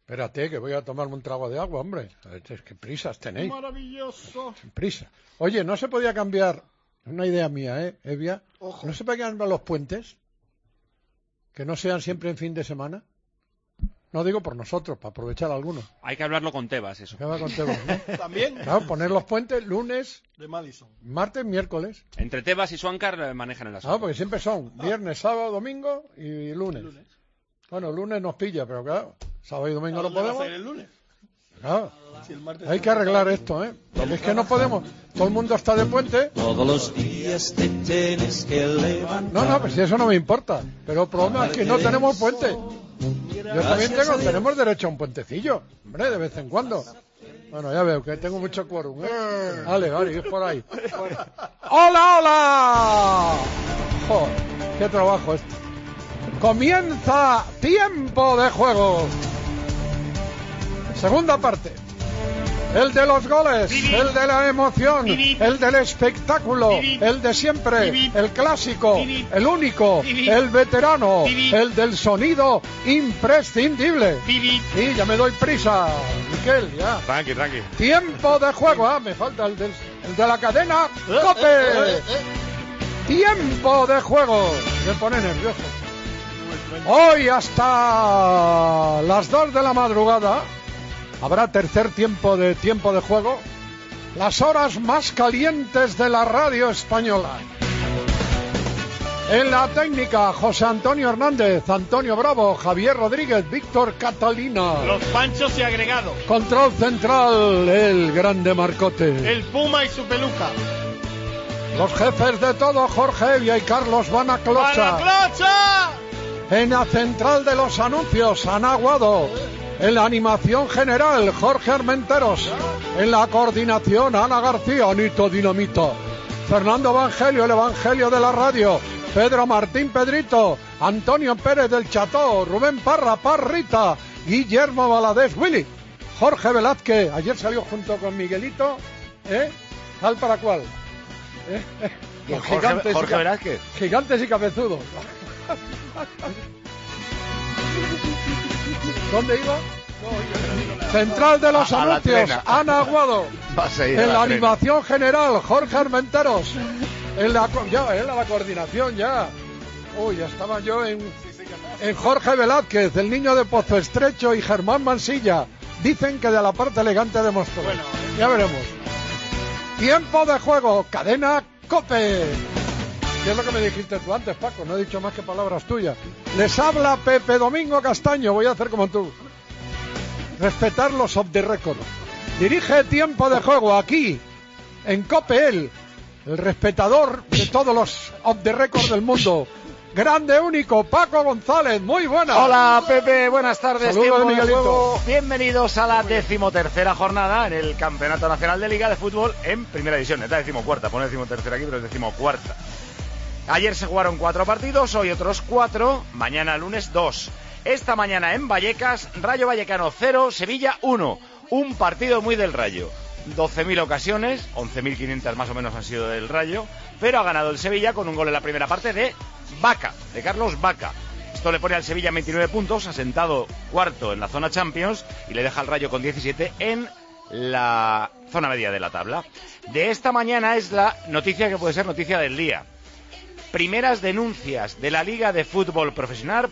Espérate, que voy a tomarme un trago de agua, hombre. Es que prisas tenéis. Maravilloso. Prisa. Oye, ¿no se podía cambiar? Una idea mía, Evia. Ojo. ¿No se podían cambiar los puentes? Que no sean siempre en fin de semana. No digo por nosotros, para aprovechar algunos. Hay que hablarlo con Tebas, eso. Acaba con Tebas, ¿no? También Claro, poner los puentes lunes, de Madison. martes, miércoles. Entre Tebas y Swankar manejan el asunto. Claro, porque siempre son viernes, sábado, domingo y lunes. Bueno, lunes nos pilla, pero claro, sábado y domingo no ¿Dónde vas a podemos. ir el lunes? Claro. Si el martes Hay que arreglar esto, Porque es que no podemos. Todo el mundo está de puente. Todos los días te tienes que levantar. No, pues si eso no me importa. Pero el problema es que no tenemos puente. Yo también tenemos derecho a un puentecillo. Hombre, de vez en cuando. Bueno, ya veo que tengo mucho quórum, Vale, es por ahí. ¡Hola, hola! Joder, qué trabajo este. Comienza tiempo de juego. Segunda parte. El de los goles, el de la emoción, el del espectáculo, el de siempre, el clásico, el único, el veterano, el del sonido imprescindible. Sí, ya me doy prisa, Miquel, ya. Tranqui. Tiempo de juego, me falta el de la cadena COPE. Tiempo de juego. Me pone nervioso. Hoy hasta las 2 de la madrugada habrá tercer tiempo de juego, las horas más calientes de la radio española. En la técnica, José Antonio Hernández, Antonio Bravo, Javier Rodríguez, Víctor Catalina. Los Panchos y agregados. Control central, el grande Marcote. El Puma y su peluca. Los jefes de todo, Jorge Evia y Carlos Banaclocha. ¡Banaclocha! En la central de los anuncios, Ana Aguado. En la animación general, Jorge Armenteros. En la coordinación, Ana García, Anito Dinamita. Fernando Evangelio, el Evangelio de la radio. Pedro Martín Pedrito. Antonio Pérez del Cható. Rubén Parra, Parrita. Guillermo Valadez, Willy. Jorge Velázquez. Ayer salió junto con Miguelito. ¿Tal para cuál? Jorge Velázquez. Gigantes y cabezudos. ¿Dónde iba? Central de los anuncios, Ana Aguado. En la animación general, Jorge Armenteros. En la coordinación ya. Uy, ya estaba yo en Jorge Velázquez, el niño de Pozo Estrecho y Germán Mansilla. Dicen que de la parte elegante de Móstoles. Bueno, ya veremos. Tiempo de juego, cadena COPE. ¿Qué es lo que me dijiste tú antes, Paco? No he dicho más que palabras tuyas. Les habla Pepe Domingo Castaño. Voy a hacer como tú. Respetar los off the record. Dirige tiempo de juego aquí, en COPE, el respetador de todos los off the record del mundo. Grande, único, Paco González. Muy buenas. Hola, Pepe. Buenas tardes. Saludos, Tiempo de Miguelito. juego. Bienvenidos a la 13ª jornada en el Campeonato Nacional de Liga de Fútbol en Primera División. Es la 14ª. Pone 13ª aquí, pero es 14ª. Ayer se jugaron 4 partidos, hoy otros 4, mañana lunes 2. Esta mañana en Vallecas, Rayo Vallecano 0, Sevilla 1. Un partido muy del Rayo. 12.000 ocasiones, 11.500 más o menos han sido del Rayo, pero ha ganado el Sevilla con un gol en la primera parte de Vaca, de Carlos Vaca. Esto le pone al Sevilla 29 puntos, asentado cuarto en la zona Champions, y le deja al Rayo con 17 en la zona media de la tabla. De esta mañana es la noticia que puede ser noticia del día. Primeras denuncias de la Liga de Fútbol Profesional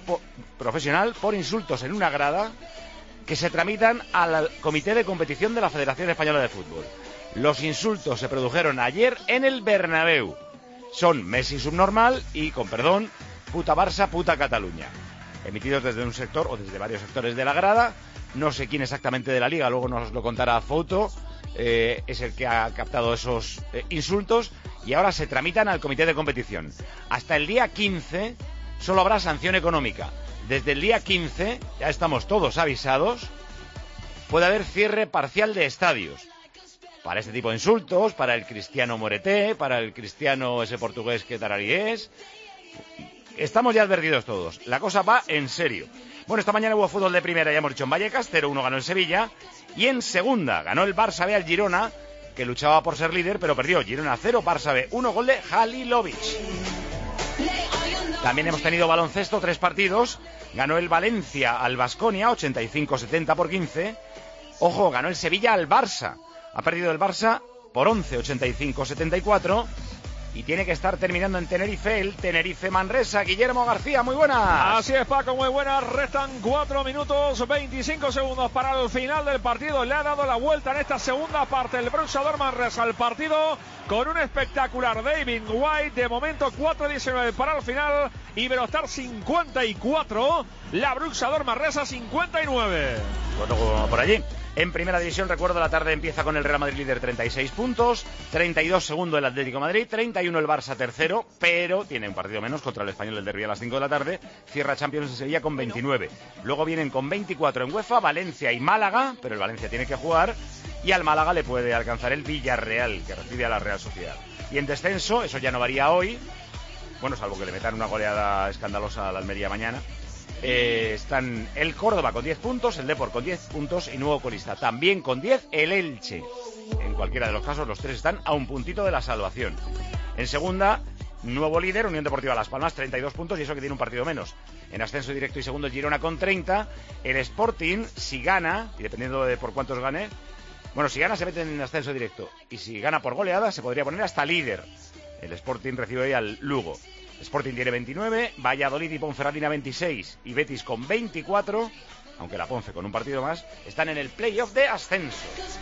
por insultos en una grada que se tramitan al Comité de Competición de la Federación Española de Fútbol. Los insultos se produjeron ayer en el Bernabéu. Son Messi subnormal y, con perdón, puta Barça, puta Cataluña. Emitidos desde un sector o desde varios sectores de la grada. No sé quién exactamente de la Liga, luego nos lo contará Fouto. Es el que ha captado esos insultos y ahora se tramitan al comité de competición. Hasta el día 15 solo habrá sanción económica. Desde el día 15, ya estamos todos avisados, puede haber cierre parcial de estadios. Para este tipo de insultos, para el Cristiano Moreté, para el Cristiano ese portugués que tararíes. Estamos ya advertidos todos. La cosa va en serio. Bueno, esta mañana hubo fútbol de primera, ya hemos dicho, en Vallecas, 0-1 ganó el Sevilla. Y en segunda ganó el Barça B al Girona, que luchaba por ser líder, pero perdió. Girona 0, Barça B 1, gol de Halilovic. También hemos tenido baloncesto, 3 partidos. Ganó el Valencia al Baskonia 85-70 por 15. Ojo, ganó el Sevilla al Barça. Ha perdido el Barça por 11, 85-74. Y tiene que estar terminando en Tenerife, el Tenerife-Manresa. Guillermo García, muy buenas. Así es, Paco, muy buenas. Restan 4 minutos 25 segundos para el final del partido. Le ha dado la vuelta en esta segunda parte el Bruxador Manresa al partido con un espectacular David White. De momento 4-19 para el final. Iberostar 54, la Bruxador Manresa 59. Bueno, por allí. En primera división, recuerdo, la tarde empieza con el Real Madrid líder, 36 puntos, 32 segundo el Atlético de Madrid, 31 el Barça tercero, pero tiene un partido menos contra el Español del Derbi a las 5 de la tarde, cierra Champions en Sevilla con 29. Luego vienen con 24 en UEFA, Valencia y Málaga, pero el Valencia tiene que jugar, y al Málaga le puede alcanzar el Villarreal, que recibe a la Real Sociedad. Y en descenso, eso ya no varía hoy, bueno, salvo que le metan una goleada escandalosa a la Almería mañana. Están el Córdoba con 10 puntos, el Depor con 10 puntos y nuevo colista. También con 10 el Elche. En cualquiera de los casos, los tres están a un puntito de la salvación. En segunda, nuevo líder, Unión Deportiva Las Palmas, 32 puntos y eso que tiene un partido menos. En ascenso directo y segundo el Girona con 30. El Sporting, si gana, y dependiendo de por cuántos gane, bueno, si gana se mete en ascenso directo. Y si gana por goleada se podría poner hasta líder. El Sporting recibe hoy al Lugo. Sporting tiene 29, Valladolid y Ponferradina 26 y Betis con 24, aunque la Ponfe con un partido más, están en el playoff de ascenso.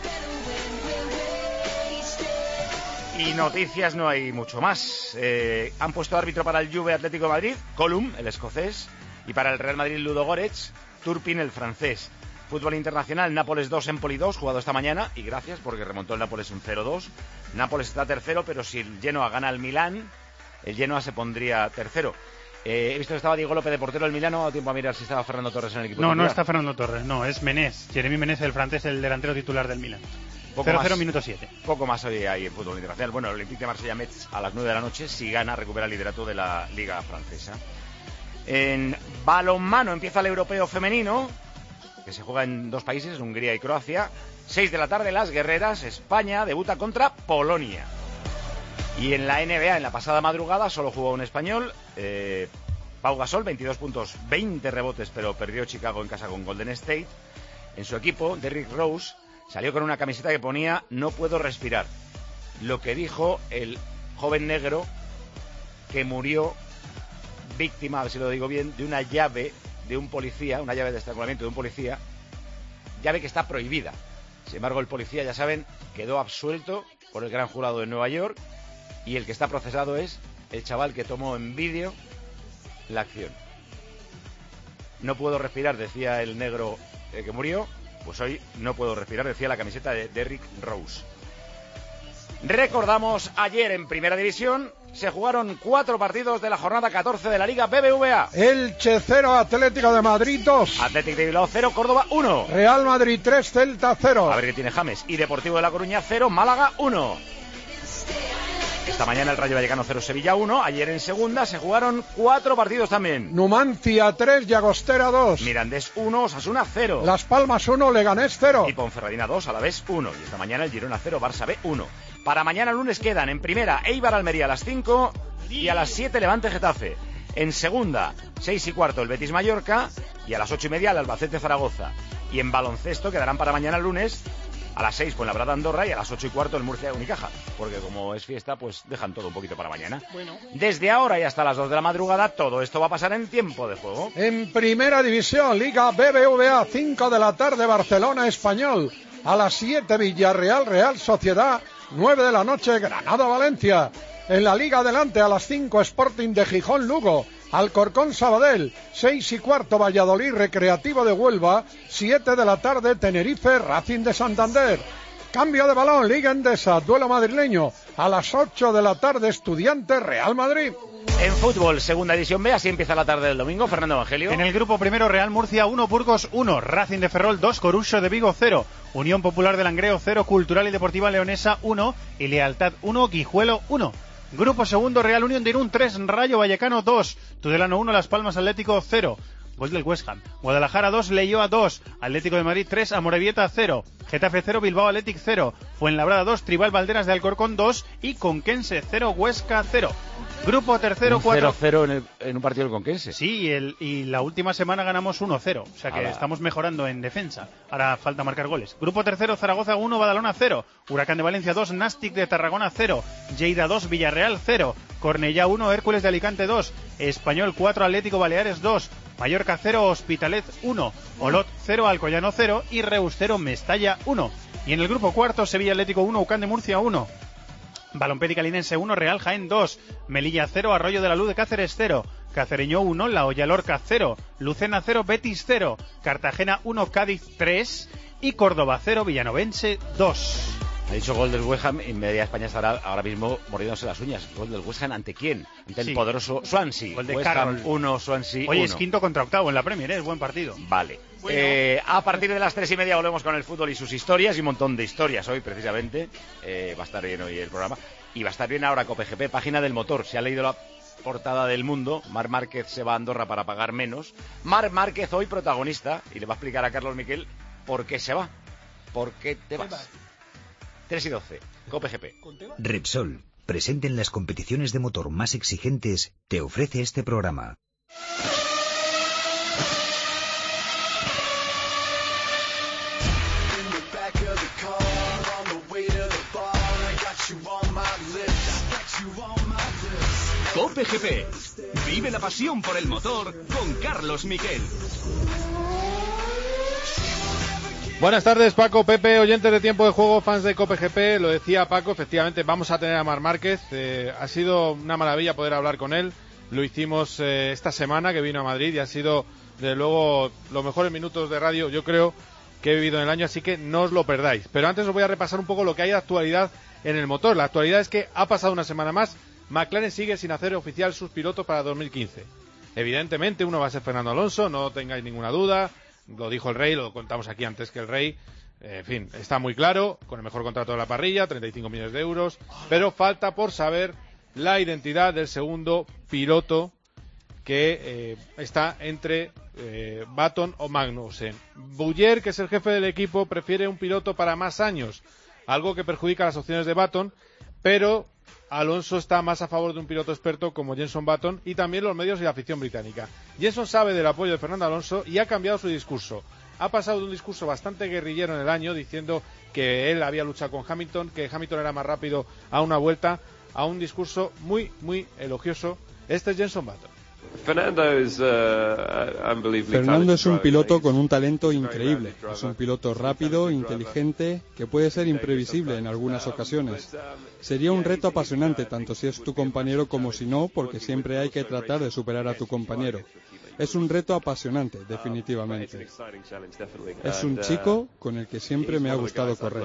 Y noticias no hay mucho más. Han puesto árbitro para el Juve Atlético de Madrid, Colum, el escocés, y para el Real Madrid Ludogorets, Turpin, el francés. Fútbol internacional, Nápoles 2, Empoli 2, jugado esta mañana, y gracias porque remontó el Nápoles un 0-2. Nápoles está tercero, pero si el Genoa gana al Milán, el Genoa se pondría tercero. He visto que estaba Diego López de portero del Milán. No ha dado tiempo a mirar si estaba Fernando Torres en el equipo. No está Fernando Torres, no, es Menés. Jeremy Menés, el francés, el delantero titular del Milán. 0-0, minuto 7. Poco más hoy hay en fútbol internacional. Bueno, el Olympique de Marsella-Metz a las 9 de la noche, si gana, recupera el liderato de la Liga Francesa. En balonmano empieza el europeo femenino, que se juega en dos países, Hungría y Croacia. 6 de la tarde, las guerreras, España debuta contra Polonia. Y en la NBA, en la pasada madrugada, solo jugó un español, Pau Gasol, 22 puntos, 20 rebotes, pero perdió Chicago en casa con Golden State. En su equipo, Derrick Rose salió con una camiseta que ponía "No puedo respirar", lo que dijo el joven negro que murió víctima, a ver si lo digo bien, de una llave de un policía, una llave de estrangulamiento de un policía, llave que está prohibida. Sin embargo, el policía, ya saben, quedó absuelto por el gran jurado de Nueva York. Y el que está procesado es el chaval que tomó en vídeo la acción. No puedo respirar, decía el negro que murió. Pues hoy no puedo respirar, decía la camiseta de Derrick Rose. Recordamos, ayer en Primera División se jugaron 4 partidos de la jornada 14 de la Liga BBVA. Elche 0, Atlético de Madrid 2. Atlético de Bilbao 0, Córdoba 1. Real Madrid 3, Celta 0. A ver qué tiene James. Y Deportivo de La Coruña 0, Málaga 1. Esta mañana el Rayo Vallecano 0, Sevilla 1. Ayer en segunda se jugaron 4 partidos también. Numancia 3, Llagostera 2. Mirandés 1, Osasuna 0. Las Palmas 1, Leganés 0. Y Ponferradina 2, Alavés 1. Y esta mañana el Girona 0, Barça B 1. Para mañana lunes quedan en primera Eibar Almería a las 5 y a las 7 Levante Getafe. En segunda, 6 y cuarto el Betis Mallorca y a las 8 y media el Albacete Zaragoza. Y en baloncesto quedarán para mañana lunes a las 6 Fuenlabrada Andorra y a las 8 y cuarto el Murcia Unicaja, porque como es fiesta pues dejan todo un poquito para mañana. Bueno. Desde ahora y hasta las 2 de la madrugada todo esto va a pasar en tiempo de juego. En Primera División, Liga BBVA, 5 de la tarde Barcelona Español, a las 7 Villarreal Real Sociedad, 9 de la noche Granada Valencia. En la Liga Adelante a las 5 Sporting de Gijón Lugo, Alcorcón Sabadell, 6 y cuarto Valladolid Recreativo de Huelva, 7 de la tarde Tenerife Racing de Santander. Cambio de balón, Liga Endesa, duelo madrileño, a las 8 de la tarde Estudiantes Real Madrid. En fútbol, segunda división B, así empieza la tarde del domingo. Fernando Evangelio. En el grupo primero, Real Murcia 1, Burgos 1, Racing de Ferrol 2, Coruso de Vigo 0, Unión Popular de Langreo 0, Cultural y Deportiva Leonesa 1 y Lealtad 1, Guijuelo 1. Grupo segundo, Real Unión de Irún 3, Rayo Vallecano 2, Tudelano 1, Las Palmas Atlético 0. Gol del West Ham. Guadalajara 2, Leioa 2, Atlético de Madrid 3, Amorebieta 0, Getafe 0, Bilbao Athletic 0, Fuenlabrada 2, Tribal Valderas de Alcorcón 2 y Conquense 0, Huesca 0. Grupo tercero, 0-0 en un partido del Conquense. Sí, y la última semana ganamos 1-0. O sea que estamos mejorando en defensa. Ahora falta marcar goles. Grupo tercero, Zaragoza 1, Badalona 0. Huracán de Valencia 2, Nàstic de Tarragona 0. Lleida 2, Villarreal 0. Cornellá 1, Hércules de Alicante 2. Español 4, Atlético Baleares 2. Mallorca 0, Hospitalet 1. Olot 0, Alcoyano 0. Y Reus 0, Mestalla 1. Y en el grupo cuarto, Sevilla Atlético 1, UCAN de Murcia 1. Balompédica Linense 1, Real Jaén 2, Melilla 0, Arroyo de la Luz de Cáceres 0, Cacereño 1, La Hoya Lorca 0, Lucena 0, Betis 0, Cartagena 1, Cádiz 3 y Córdoba 0, Villanovense 2. Ha dicho gol del West Ham y media España estará ahora mismo mordiéndose las uñas. ¿Gol del West Ham ante quién? Ante el poderoso Swansea. Gol de West Carroll. Ham 1, Swansea 1. Oye, es quinto contra octavo en la Premier, es buen partido. Vale. Bueno. A partir de las 3:30 volvemos con el fútbol y sus historias y un montón de historias hoy precisamente. Va a estar bien hoy el programa. Y va a estar bien ahora COPE-GP, página del motor. Se ha leído la portada del Mundo. Marc Márquez se va a Andorra para pagar menos. Marc Márquez hoy protagonista y le va a explicar a Carlos Miquel por qué se va. ¿Por qué te vas? 3:12, COPE-GP. Repsol, presente en las competiciones de motor más exigentes, te ofrece este programa. COPE-GP. Vive la pasión por el motor con Carlos Miquel. Buenas tardes, Paco, Pepe, oyentes de Tiempo de Juego, fans de COPE-GP. Lo decía Paco, efectivamente vamos a tener a Marc Márquez. Ha sido una maravilla poder hablar con él. Lo hicimos esta semana que vino a Madrid y ha sido, desde luego, los mejores minutos de radio, yo creo, que he vivido en el año, así que no os lo perdáis. Pero antes os voy a repasar un poco lo que hay de actualidad en el motor. La actualidad es que ha pasado una semana más. McLaren sigue sin hacer oficial sus pilotos para 2015. Evidentemente uno va a ser Fernando Alonso, no tengáis ninguna duda. Lo dijo el Rey, lo contamos aquí antes que el Rey. En fin, está muy claro, con el mejor contrato de la parrilla, 35 millones de euros. Pero falta por saber la identidad del segundo piloto que está entre Button o Magnussen. Bowyer, que es el jefe del equipo, prefiere un piloto para más años, algo que perjudica las opciones de Button, pero Alonso está más a favor de un piloto experto como Jenson Button y también los medios y la afición británica. Jenson sabe del apoyo de Fernando Alonso y ha cambiado su discurso. Ha pasado de un discurso bastante guerrillero en el año, diciendo que él había luchado con Hamilton, que Hamilton era más rápido a una vuelta, a un discurso muy, muy elogioso. Este es Jenson Button. Fernando es un piloto con un talento increíble. Es un piloto rápido, inteligente, que puede ser imprevisible en algunas ocasiones. Sería un reto apasionante tanto si es tu compañero como si no, porque siempre hay que tratar de superar a tu compañero. Es un reto apasionante, definitivamente. Es un chico con el que siempre me ha gustado correr.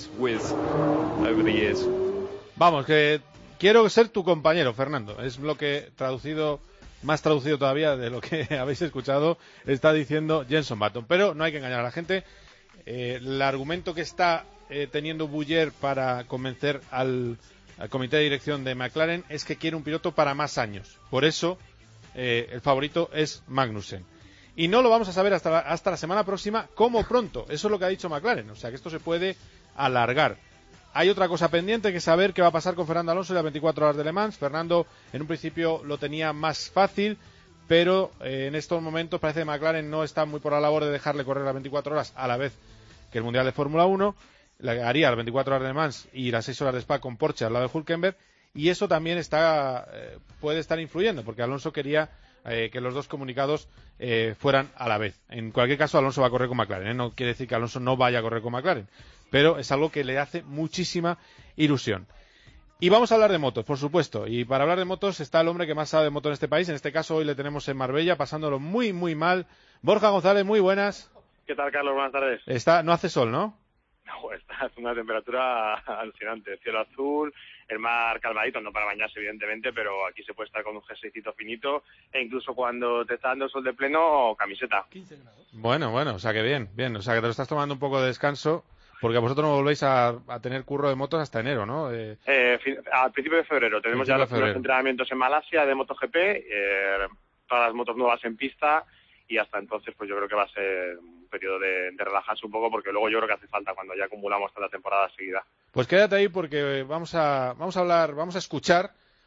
Vamos, que quiero ser tu compañero, Fernando. Es lo que más traducido todavía de lo que habéis escuchado, está diciendo Jenson Button. Pero no hay que engañar a la gente. El argumento que está teniendo Bowyer para convencer al comité de dirección de McLaren es que quiere un piloto para más años. Por eso el favorito es Magnussen. Y no lo vamos a saber hasta la semana próxima, como pronto. Eso es lo que ha dicho McLaren. O sea que esto se puede alargar. Hay otra cosa pendiente que saber qué va a pasar con Fernando Alonso en las 24 horas de Le Mans. Fernando en un principio lo tenía más fácil, pero en estos momentos parece que McLaren no está muy por la labor de dejarle correr las 24 horas a la vez que el Mundial de Fórmula 1. Haría las 24 horas de Le Mans y las 6 horas de Spa con Porsche al lado de Hülkenberg, y eso también puede estar influyendo, porque Alonso quería que los dos comunicados fueran a la vez. En cualquier caso, Alonso va a correr con McLaren, no quiere decir que Alonso no vaya a correr con McLaren, pero es algo que le hace muchísima ilusión. Y vamos a hablar de motos, por supuesto, y para hablar de motos está el hombre que más sabe de motos en este país. En este caso hoy le tenemos en Marbella, pasándolo muy, muy mal. Borja González, muy buenas. ¿Qué tal, Carlos? Buenas tardes. No hace sol, ¿no? No, está una temperatura alucinante. Cielo azul, el mar calmadito, no para bañarse, evidentemente, pero aquí se puede estar con un jerseycito finito, e incluso cuando te está dando el sol de pleno, camiseta. 15 grados. Bueno, o sea que bien. O sea que te lo estás tomando un poco de descanso, porque vosotros no volvéis a tener curro de motos hasta enero, ¿no? Al principio de febrero. Tenemos ya los entrenamientos en Malasia de MotoGP, todas las motos nuevas en pista, y hasta entonces pues yo creo que va a ser un periodo de relajarse un poco, porque luego yo creo que hace falta cuando ya acumulamos toda la temporada seguida. Pues quédate ahí, porque vamos a escuchar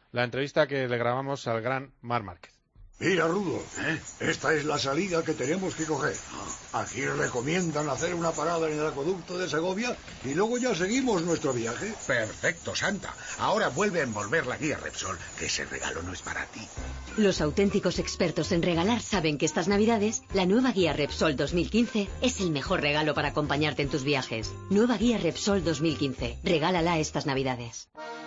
la entrevista que le grabamos al gran Marc Márquez. Mira, Rudo, esta es la salida que tenemos que coger. Aquí recomiendan hacer una parada en el acueducto de Segovia y luego ya seguimos nuestro viaje. Perfecto, Santa. Ahora vuelve a envolver la guía Repsol, que ese regalo no es para ti. Los auténticos expertos en regalar saben que estas Navidades, la nueva guía Repsol 2015 es el mejor regalo para acompañarte en tus viajes. Nueva guía Repsol 2015. Regálala estas Navidades.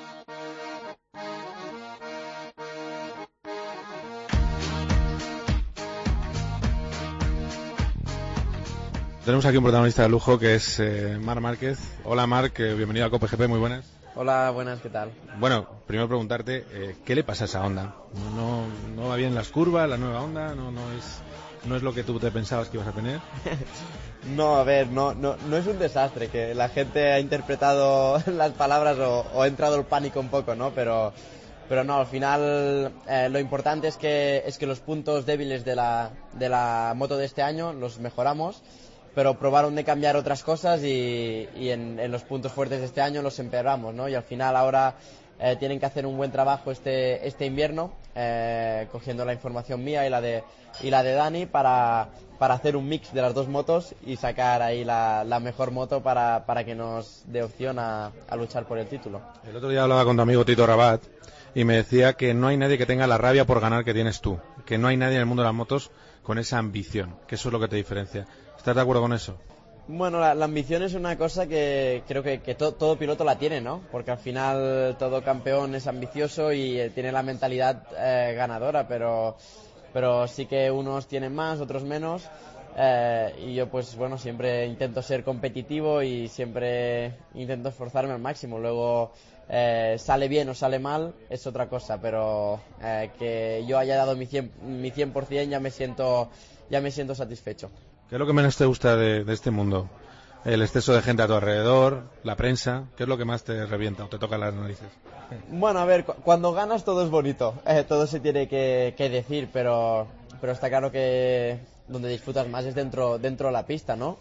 Tenemos aquí un protagonista de lujo que es Marc Márquez. Hola Marc, bienvenido a Cope GP, muy buenas. Hola, buenas, ¿qué tal? Bueno, primero preguntarte, ¿qué le pasa a esa Honda? ¿No va bien las curvas, la nueva Honda? ¿No es lo que tú te pensabas que ibas a tener? No, a ver, no es un desastre, que la gente ha interpretado las palabras o ha entrado el pánico un poco, ¿no? Pero no, al final lo importante es que los puntos débiles de la moto de este año los mejoramos, pero probaron de cambiar otras cosas y en los puntos fuertes de este año los empeoramos, ¿no? Y al final ahora tienen que hacer un buen trabajo este invierno, cogiendo la información mía y la de Dani para hacer un mix de las dos motos y sacar ahí la mejor moto para que nos dé opción a luchar por el título. El otro día hablaba con tu amigo Tito Rabat y me decía que no hay nadie que tenga la rabia por ganar que tienes tú, que no hay nadie en el mundo de las motos con esa ambición, que eso es lo que te diferencia. ¿Estás de acuerdo con eso? Bueno, la ambición es una cosa que creo que todo piloto la tiene, ¿no? Porque al final todo campeón es ambicioso y tiene la mentalidad ganadora, pero sí que unos tienen más, otros menos. Y yo pues bueno, siempre intento ser competitivo y siempre intento esforzarme al máximo. Luego sale bien o sale mal es otra cosa, pero que yo haya dado mi 100% ya me siento satisfecho. ¿Qué es lo que menos te gusta de este mundo? El exceso de gente a tu alrededor, la prensa, ¿qué es lo que más te revienta o te toca las narices? Bueno, a ver, cuando ganas todo es bonito, todo se tiene que decir, pero está claro que donde disfrutas más es dentro de la pista, ¿no?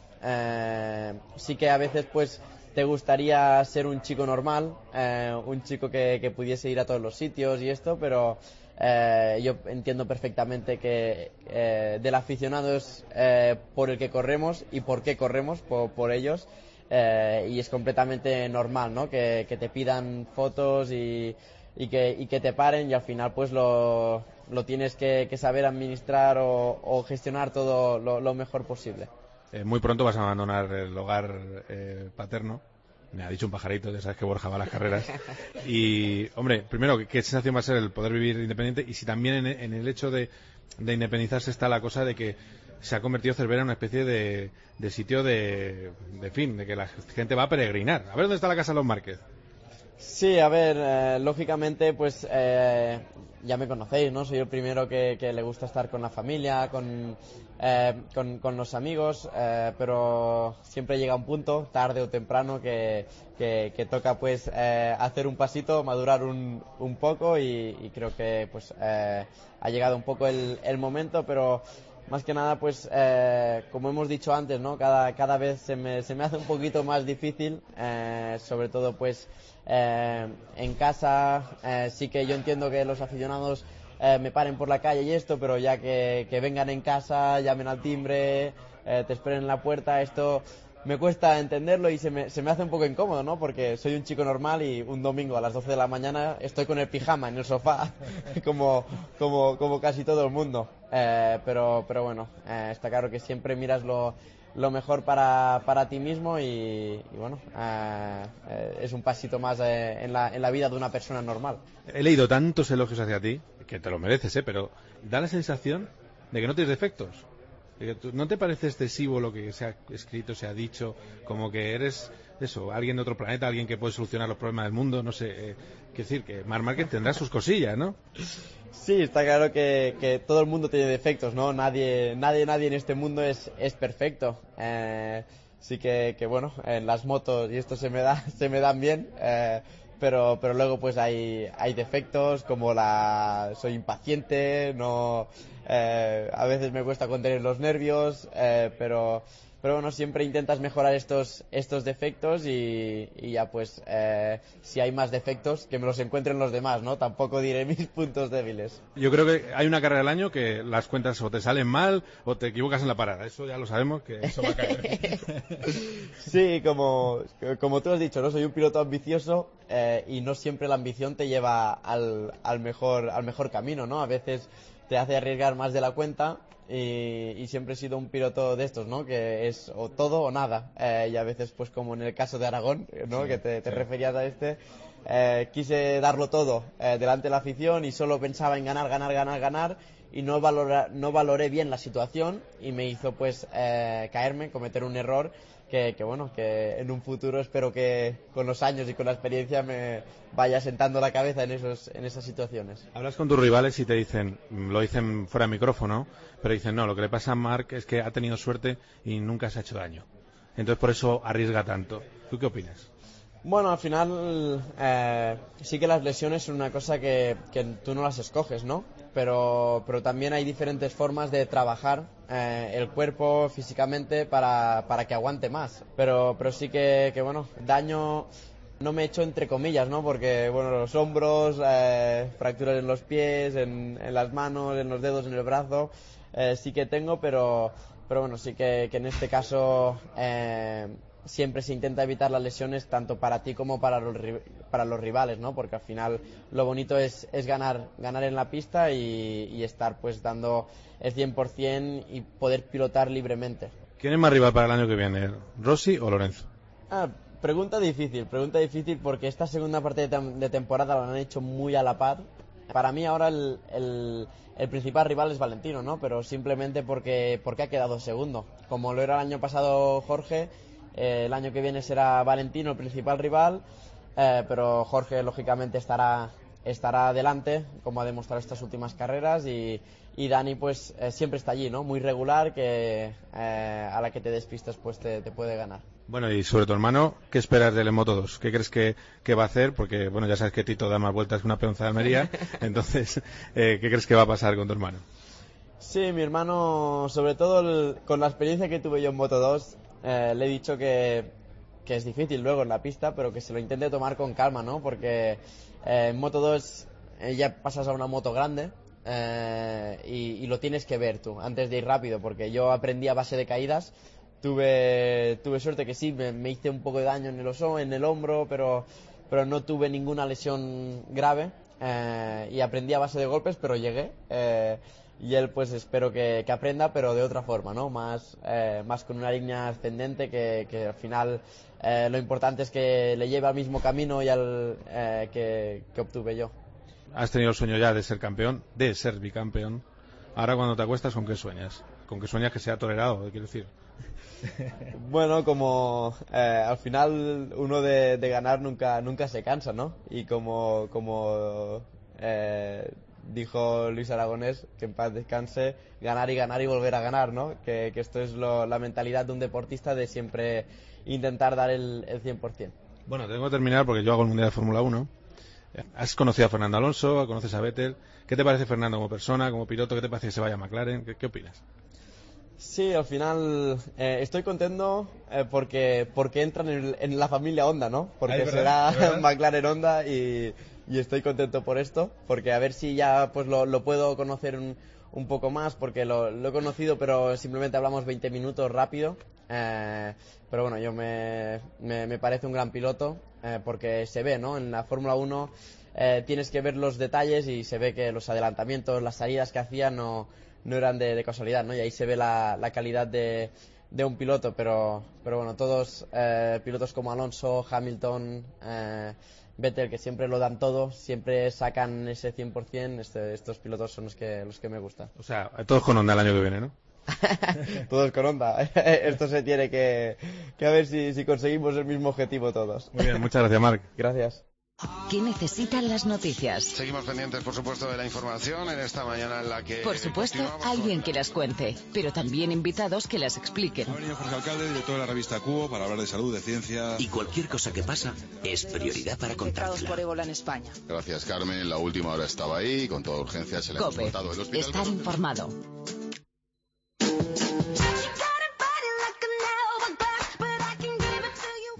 Sí que a veces pues te gustaría ser un chico normal, un chico que pudiese ir a todos los sitios y esto, pero yo entiendo perfectamente que del aficionado es por el que corremos y por qué corremos, por ellos, y es completamente normal, ¿no? Que te pidan fotos y que te paren y al final pues lo tienes que saber administrar o gestionar todo lo mejor posible. Muy pronto vas a abandonar el hogar paterno. Me ha dicho un pajarito, ya sabes que Borja va a las carreras. Y, hombre, primero, ¿qué sensación va a ser el poder vivir independiente? Y si también en el hecho de independizarse está la cosa de que se ha convertido Cervera en una especie de sitio de que la gente va a peregrinar. A ver dónde está la casa de los Márquez. Sí, a ver, lógicamente, pues ya me conocéis, ¿no? Soy el primero que le gusta estar con la familia, con los amigos, pero siempre llega un punto, tarde o temprano, que toca pues hacer un pasito, madurar un poco y creo que pues ha llegado un poco el momento, pero más que nada pues como hemos dicho antes, ¿no? Cada vez se me hace un poquito más difícil, sobre todo pues en casa. Sí que yo entiendo que los aficionados me paren por la calle y esto, pero ya que vengan en casa, llamen al timbre, te esperen en la puerta, esto me cuesta entenderlo y se me hace un poco incómodo, ¿no? Porque soy un chico normal y un domingo a las 12 de la mañana estoy con el pijama en el sofá como casi todo el mundo, pero bueno, está claro que siempre miras lo mejor para ti mismo y bueno, es un pasito más en la vida de una persona normal. He leído tantos elogios hacia ti, que te lo mereces, pero da la sensación de que no tienes defectos. ¿No te parece excesivo lo que se ha escrito, se ha dicho, como que eres eso, alguien de otro planeta, alguien que puede solucionar los problemas del mundo? No sé, quiero decir que Marc Márquez tendrá sus cosillas, ¿no? Sí, está claro que todo el mundo tiene defectos, ¿no? Nadie en este mundo es perfecto. Sí que bueno, en las motos y esto se me dan bien, pero luego pues hay defectos como soy impaciente, no, a veces me cuesta contener los nervios, pero bueno, siempre intentas mejorar estos defectos y ya pues si hay más defectos que me los encuentren los demás, ¿no? Tampoco diré mis puntos débiles. Yo creo que hay una carrera al año que las cuentas o te salen mal o te equivocas en la parada, eso ya lo sabemos que eso va a caer. Sí, como tú has dicho, ¿no? Soy un piloto ambicioso y no siempre la ambición te lleva al mejor camino, ¿no? A veces te hace arriesgar más de la cuenta. Y siempre he sido un piloto de estos, ¿no? Que es o todo o nada. Y a veces, pues como en el caso de Aragón, ¿no? Sí, que te referías a quise darlo todo delante de la afición y solo pensaba en ganar y no valoré bien la situación y me hizo pues caerme, cometer un error que en un futuro espero que con los años y con la experiencia me vaya sentando la cabeza en esas situaciones. Hablas con tus rivales y te dicen, lo dicen fuera de micrófono, pero dicen, no, lo que le pasa a Marc es que ha tenido suerte y nunca se ha hecho daño. Entonces por eso arriesga tanto. ¿Tú qué opinas? Bueno, al final sí que las lesiones son una cosa que tú no las escoges, ¿no? Pero también hay diferentes formas de trabajar el cuerpo físicamente para que aguante más. Pero sí que bueno, daño no me he hecho entre comillas, ¿no? Porque, bueno, los hombros, fracturas en los pies, en las manos, en los dedos, en el brazo, sí que tengo, pero bueno, sí que en este caso siempre se intenta evitar las lesiones tanto para ti como para los rivales, ¿no? Porque al final lo bonito es ganar en la pista y estar pues dando el 100% y poder pilotar libremente. ¿Quién es más rival para el año que viene, Rossi o Lorenzo? Pregunta difícil porque esta segunda parte de temporada lo han hecho muy a la par. Para mí ahora el principal rival es Valentino, ¿no? Pero simplemente porque ha quedado segundo. Como lo era el año pasado Jorge, el año que viene será Valentino el principal rival, pero Jorge lógicamente estará adelante, como ha demostrado estas últimas carreras, y Dani pues siempre está allí, ¿no? Muy regular, que a la que te despistas pues te puede ganar. Bueno, y sobre tu hermano, ¿qué esperas del Moto2? ¿Qué crees que va a hacer? Porque, bueno, ya sabes que Tito da más vueltas que una peonza de Almería, entonces, ¿qué crees que va a pasar con tu hermano? Sí, mi hermano, sobre todo con la experiencia que tuve yo en Moto2, le he dicho que es difícil luego en la pista, pero que se lo intente tomar con calma, ¿no? Porque en Moto2 ya pasas a una moto grande y lo tienes que ver tú antes de ir rápido, porque yo aprendí a base de caídas. Tuve suerte que sí, me hice un poco de daño en el hombro, pero no tuve ninguna lesión grave y aprendí a base de golpes, pero llegué. Y él pues espero que aprenda, pero de otra forma, ¿no? Más con una línea ascendente que al final lo importante es que le lleve al mismo camino y al que obtuve yo. Has tenido el sueño ya de ser campeón, de ser bicampeón. Ahora cuando te acuestas, ¿con qué sueñas? ¿Con qué sueñas que sea tolerado, quiero decir? Bueno, como al final uno de ganar nunca se cansa, ¿no? Y como dijo Luis Aragonés, que en paz descanse, ganar y volver a ganar, ¿no? Que esto es la mentalidad de un deportista, de siempre intentar dar el 100%. Bueno, tengo que terminar porque yo hago el Mundial de Fórmula 1. Has conocido a Fernando Alonso, conoces a Vettel. ¿Qué te parece Fernando como persona, como piloto? ¿Qué te parece que se vaya a McLaren? ¿Qué opinas? Sí, al final estoy contento porque entran en la familia Honda, ¿no? Porque será McLaren Honda y estoy contento por esto, porque a ver si ya pues lo puedo conocer un poco más, porque lo he conocido, pero simplemente hablamos 20 minutos rápido. Pero bueno, yo me parece un gran piloto, porque se ve, ¿no? En la Fórmula 1 tienes que ver los detalles y se ve que los adelantamientos, las salidas que hacía no eran de casualidad, ¿no? Y ahí se ve la calidad de un piloto, pero bueno, todos pilotos como Alonso, Hamilton, Vettel, que siempre lo dan todo, siempre sacan ese 100%, estos pilotos son los que me gustan. O sea, todos con Honda el año que viene, ¿no? Todos con Honda. Esto se tiene que a ver si conseguimos el mismo objetivo todos. Muy bien, muchas gracias, Marc. Gracias. ¿Qué necesitan las noticias? Seguimos pendientes, por supuesto, de la información en esta mañana en la que... Por supuesto, alguien que las cuente, pero también invitados que las expliquen. Ha venido Jorge Alcalde, director de la revista Cubo, para hablar de salud, de ciencia... Y cualquier cosa que pasa es prioridad para contarla. Por ébola en España. Gracias, Carmen. La última hora estaba ahí, con toda urgencia se le hemos contado el hospital. Estar informado.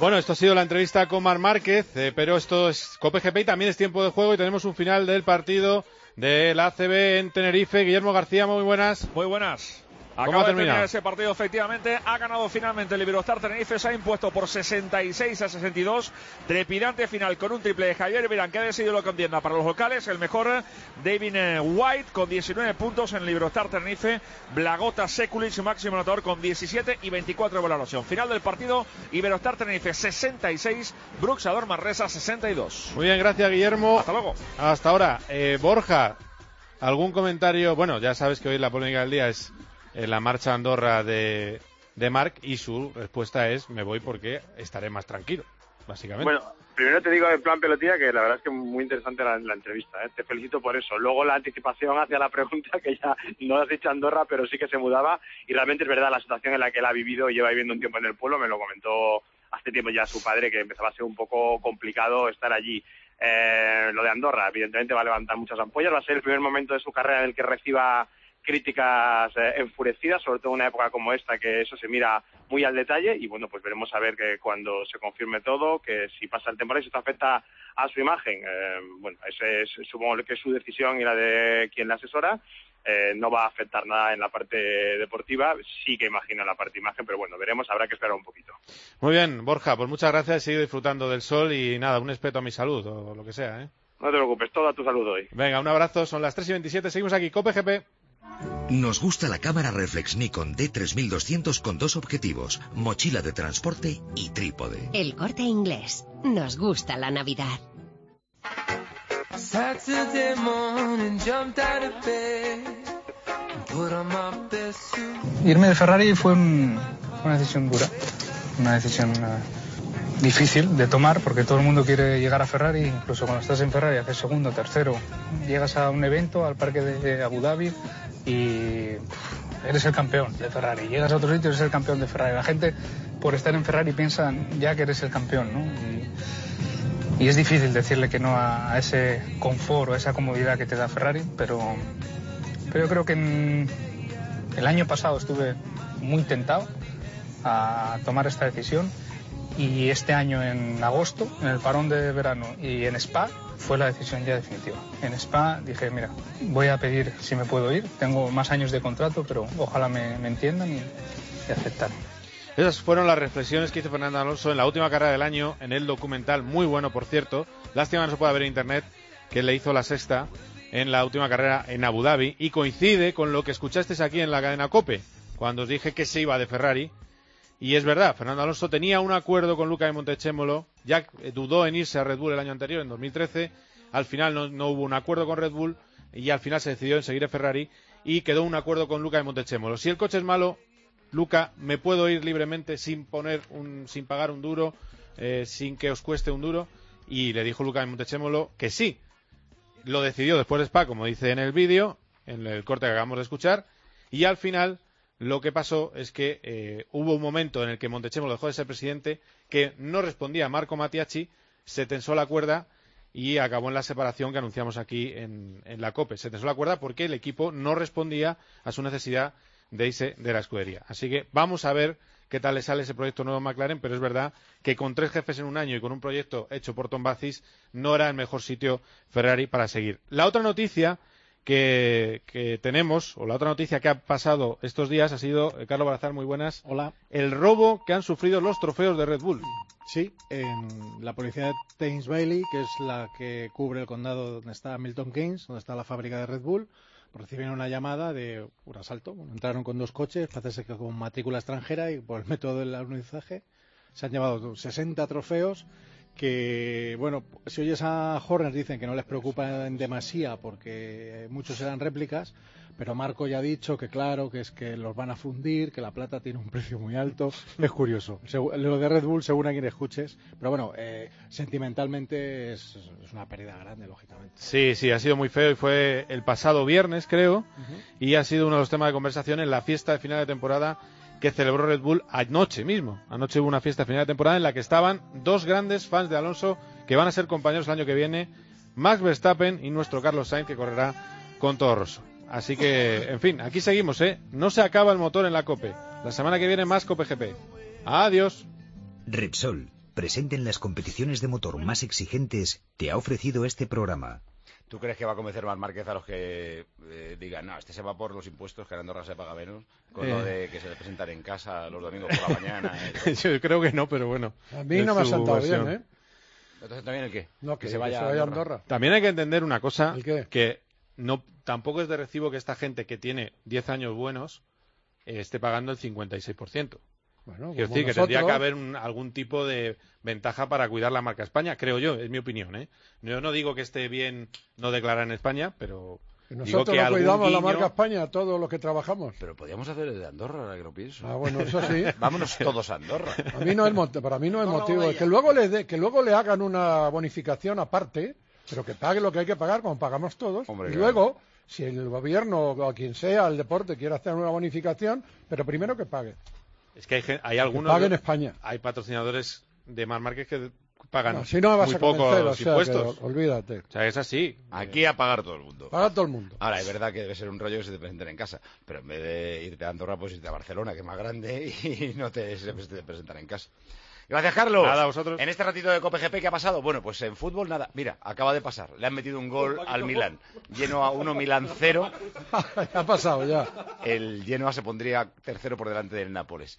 Bueno, esto ha sido la entrevista con Marc Márquez, pero esto es COPE GP y también es tiempo de juego y tenemos un final del partido de la ACB en Tenerife. Guillermo García, muy buenas. Muy buenas. ¿Cómo Acaba ha de terminar terminado ese partido, efectivamente. Ha ganado finalmente el Iberostar Tenerife. Se ha impuesto por 66-62. Trepidante final con un triple de Javier Virán, que ha decidido la contienda para los locales. El mejor, David White, con 19 puntos en el Iberostar Tenerife. Blagota Sekulic, máximo anotador, con 17 y 24 de valoración. Final del partido, Iberostar Tenerife 66, Bruxador Manresa 62. Muy bien, gracias, Guillermo. Hasta luego. Hasta ahora. Borja, ¿algún comentario? Bueno, ya sabes que hoy la polémica del día es la marcha a Andorra de Marc, y su respuesta es: me voy porque estaré más tranquilo, básicamente. Bueno, primero te digo en plan pelotilla que la verdad es que muy interesante la entrevista, ¿eh? Te felicito por eso. Luego la anticipación hacia la pregunta, que ya no has dicho Andorra, pero sí que se mudaba, y realmente es verdad la situación en la que él ha vivido y lleva viviendo un tiempo en el pueblo. Me lo comentó hace tiempo ya su padre, que empezaba a ser un poco complicado estar allí. Lo de Andorra evidentemente va a levantar muchas ampollas, va a ser el primer momento de su carrera en el que reciba críticas enfurecidas, sobre todo en una época como esta, que eso se mira muy al detalle, y bueno, pues veremos a ver que cuando se confirme todo, que si pasa el temporal y si esto afecta a su imagen, bueno, ese es, supongo que es su decisión y la de quien le asesora. No va a afectar nada en la parte deportiva, sí que imagino en la parte imagen, pero bueno, veremos, habrá que esperar un poquito. Muy bien, Borja, pues muchas gracias, he seguido disfrutando del sol y nada, un respeto a mi salud o lo que sea, ¿eh? No te preocupes, todo a tu salud hoy. Venga, un abrazo, son las 3:27, seguimos aquí, COPE GP. Nos gusta la cámara reflex Nikon D3200 con 2 objetivos, mochila de transporte y trípode. El Corte Inglés. Nos gusta la Navidad. Irme de Ferrari fue una decisión dura, una decisión difícil de tomar, porque todo el mundo quiere llegar a Ferrari. Incluso cuando estás en Ferrari, haces segundo, tercero, llegas a un evento, al parque de Abu Dhabi, y eres el campeón de Ferrari. Llegas a otro sitio, eres el campeón de Ferrari. La gente, por estar en Ferrari, piensa ya que eres el campeón, ¿no? Y es difícil decirle que no a ese confort o a esa comodidad que te da Ferrari, pero yo creo que el año pasado estuve muy tentado a tomar esta decisión, y este año en agosto, en el parón de verano y en Spa, fue la decisión ya definitiva. En Spa dije, mira, voy a pedir si me puedo ir, tengo más años de contrato, pero ojalá me entiendan y aceptar. Esas fueron las reflexiones que hizo Fernando Alonso en la última carrera del año, en el documental, muy bueno por cierto, lástima no se puede ver en internet, que le hizo la sexta en la última carrera en Abu Dhabi, y coincide con lo que escuchasteis aquí en la cadena COPE, cuando os dije que se iba de Ferrari. Y es verdad, Fernando Alonso tenía un acuerdo con Luca de Montechémolo, ya dudó en irse a Red Bull el año anterior, en 2013, al final no hubo un acuerdo con Red Bull, y al final se decidió en seguir en Ferrari, y quedó un acuerdo con Luca de Montechémolo. Si el coche es malo, Luca, me puedo ir libremente sin pagar un duro, sin que os cueste un duro, y le dijo Luca de Montechémolo que sí. Lo decidió después de Spa, como dice en el vídeo, en el corte que acabamos de escuchar, y al final lo que pasó es que hubo un momento en el que Montechémolo dejó de ser presidente, que no respondía a Marco Mattiacci, se tensó la cuerda y acabó en la separación que anunciamos aquí en la COPE. Se tensó la cuerda porque el equipo no respondía a su necesidad de irse de la escudería. Así que vamos a ver qué tal le sale ese proyecto nuevo a McLaren, pero es verdad que con 3 jefes en un año y con un proyecto hecho por Tom Bacis no era el mejor sitio Ferrari para seguir. La otra noticia que tenemos, o la otra noticia que ha pasado estos días ha sido, Carlos Barazal, muy buenas. Hola. El robo que han sufrido los trofeos de Red Bull. Sí, en la policía de Thames Valley, que es la que cubre el condado donde está Milton Keynes, donde está la fábrica de Red Bull, recibieron una llamada de un asalto. Bueno, entraron con 2 coches, parece que con matrícula extranjera, y por el método del alunizaje se han llevado 60 trofeos que, bueno, si oyes a Horner dicen que no les preocupa en demasía porque muchos eran réplicas, pero Marco ya ha dicho que claro, que es que los van a fundir, que la plata tiene un precio muy alto. Es curioso. Lo de Red Bull, según a quien escuches, pero bueno, sentimentalmente es una pérdida grande, lógicamente. Sí, ha sido muy feo, y fue el pasado viernes, creo, y ha sido uno de los temas de conversación en la fiesta de final de temporada que celebró Red Bull anoche mismo. Anoche hubo una fiesta de final de temporada en la que estaban 2 grandes fans de Alonso que van a ser compañeros el año que viene, Max Verstappen y nuestro Carlos Sainz, que correrá con Toro Rosso. Así que, en fin, aquí seguimos, no se acaba el motor en la COPE. La semana que viene más COPE GP. Adiós. Repsol, presente en las competiciones de motor más exigentes, te ha ofrecido este programa. ¿Tú crees que va a convencer Marc Márquez a los que digan, no, este se va por los impuestos, que en Andorra se paga menos, con lo de que se le presentan en casa los domingos por la mañana? Yo creo que no, pero bueno. A mí no me ha sentado bien, ¿eh? Entonces, ¿también el qué? No, que se vaya a Andorra. También hay que entender una cosa, que no tampoco es de recibo que esta gente que tiene 10 años buenos esté pagando el 56%. Bueno, quiero decir que tendría que haber algún tipo de ventaja para cuidar la marca España, creo yo, es mi opinión, ¿eh? Yo no digo que esté bien no declarar en España, pero nosotros digo que cuidamos la marca España, todos los que trabajamos. Pero podríamos hacer el de Andorra, ahora que lo pienso. Ah, bueno, eso sí. Vámonos todos a Andorra. A mí no es para mí no es motivo. Que luego le hagan una bonificación aparte, pero que pague lo que hay que pagar, como pagamos todos. Hombre, y luego, si el gobierno o quien sea, el deporte, quiere hacer una bonificación, pero primero que pague. Es que hay algunos... Que pague en España. Hay patrocinadores de Marc Márquez que pagan si no me vas muy a convencer, pocos impuestos. Olvídate. O sea, es así. Aquí a pagar todo el mundo. Paga todo el mundo. Ahora, es verdad que debe ser un rollo que se te presenten en casa, pero en vez de irte a Andorra, pues irte a Barcelona, que es más grande, y no te presentan en casa. Gracias, Carlos. Nada, a vosotros. En este ratito de COPE-GP, ¿qué ha pasado? Bueno, pues en fútbol nada. Mira, acaba de pasar. Le han metido un gol al Milan. Genoa 1, Milan 0. Ha pasado ya. El Genoa se pondría tercero por delante del Nápoles.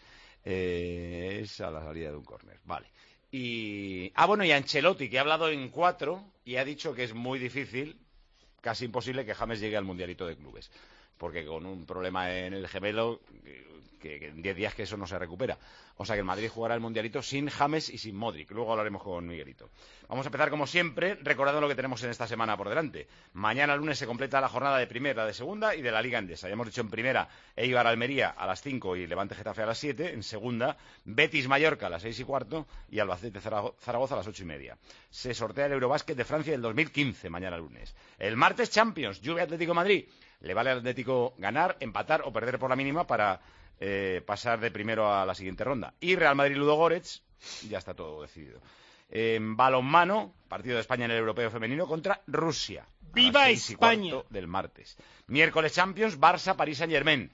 Es a la salida de un córner. Vale. Y Ancelotti, que ha hablado en 4 y ha dicho que es muy difícil, casi imposible, que James llegue al Mundialito de Clubes. Porque con un problema en el gemelo, que en 10 días que eso no se recupera. O sea que el Madrid jugará el Mundialito sin James y sin Modric. Luego hablaremos con Miguelito. Vamos a empezar, como siempre, recordando lo que tenemos en esta semana por delante. Mañana, lunes, se completa la jornada de primera, de segunda y de la Liga Endesa. Ya hemos dicho en primera, Eibar Almería a las 5 y Levante Getafe a las 7. En segunda, Betis Mallorca a las 6:15 y Albacete Zaragoza a las 8:30. Se sortea el Eurobásquet de Francia del 2015, mañana lunes. El martes, Champions, Juve Atlético Madrid. Le vale al Atlético ganar, empatar o perder por la mínima para pasar de primero a la siguiente ronda. Y Real Madrid-Ludogorets, ya está todo decidido. Balonmano, partido de España en el Europeo Femenino contra Rusia. ¡Viva España! Del martes. Miércoles, Champions, Barça-París Saint-Germain.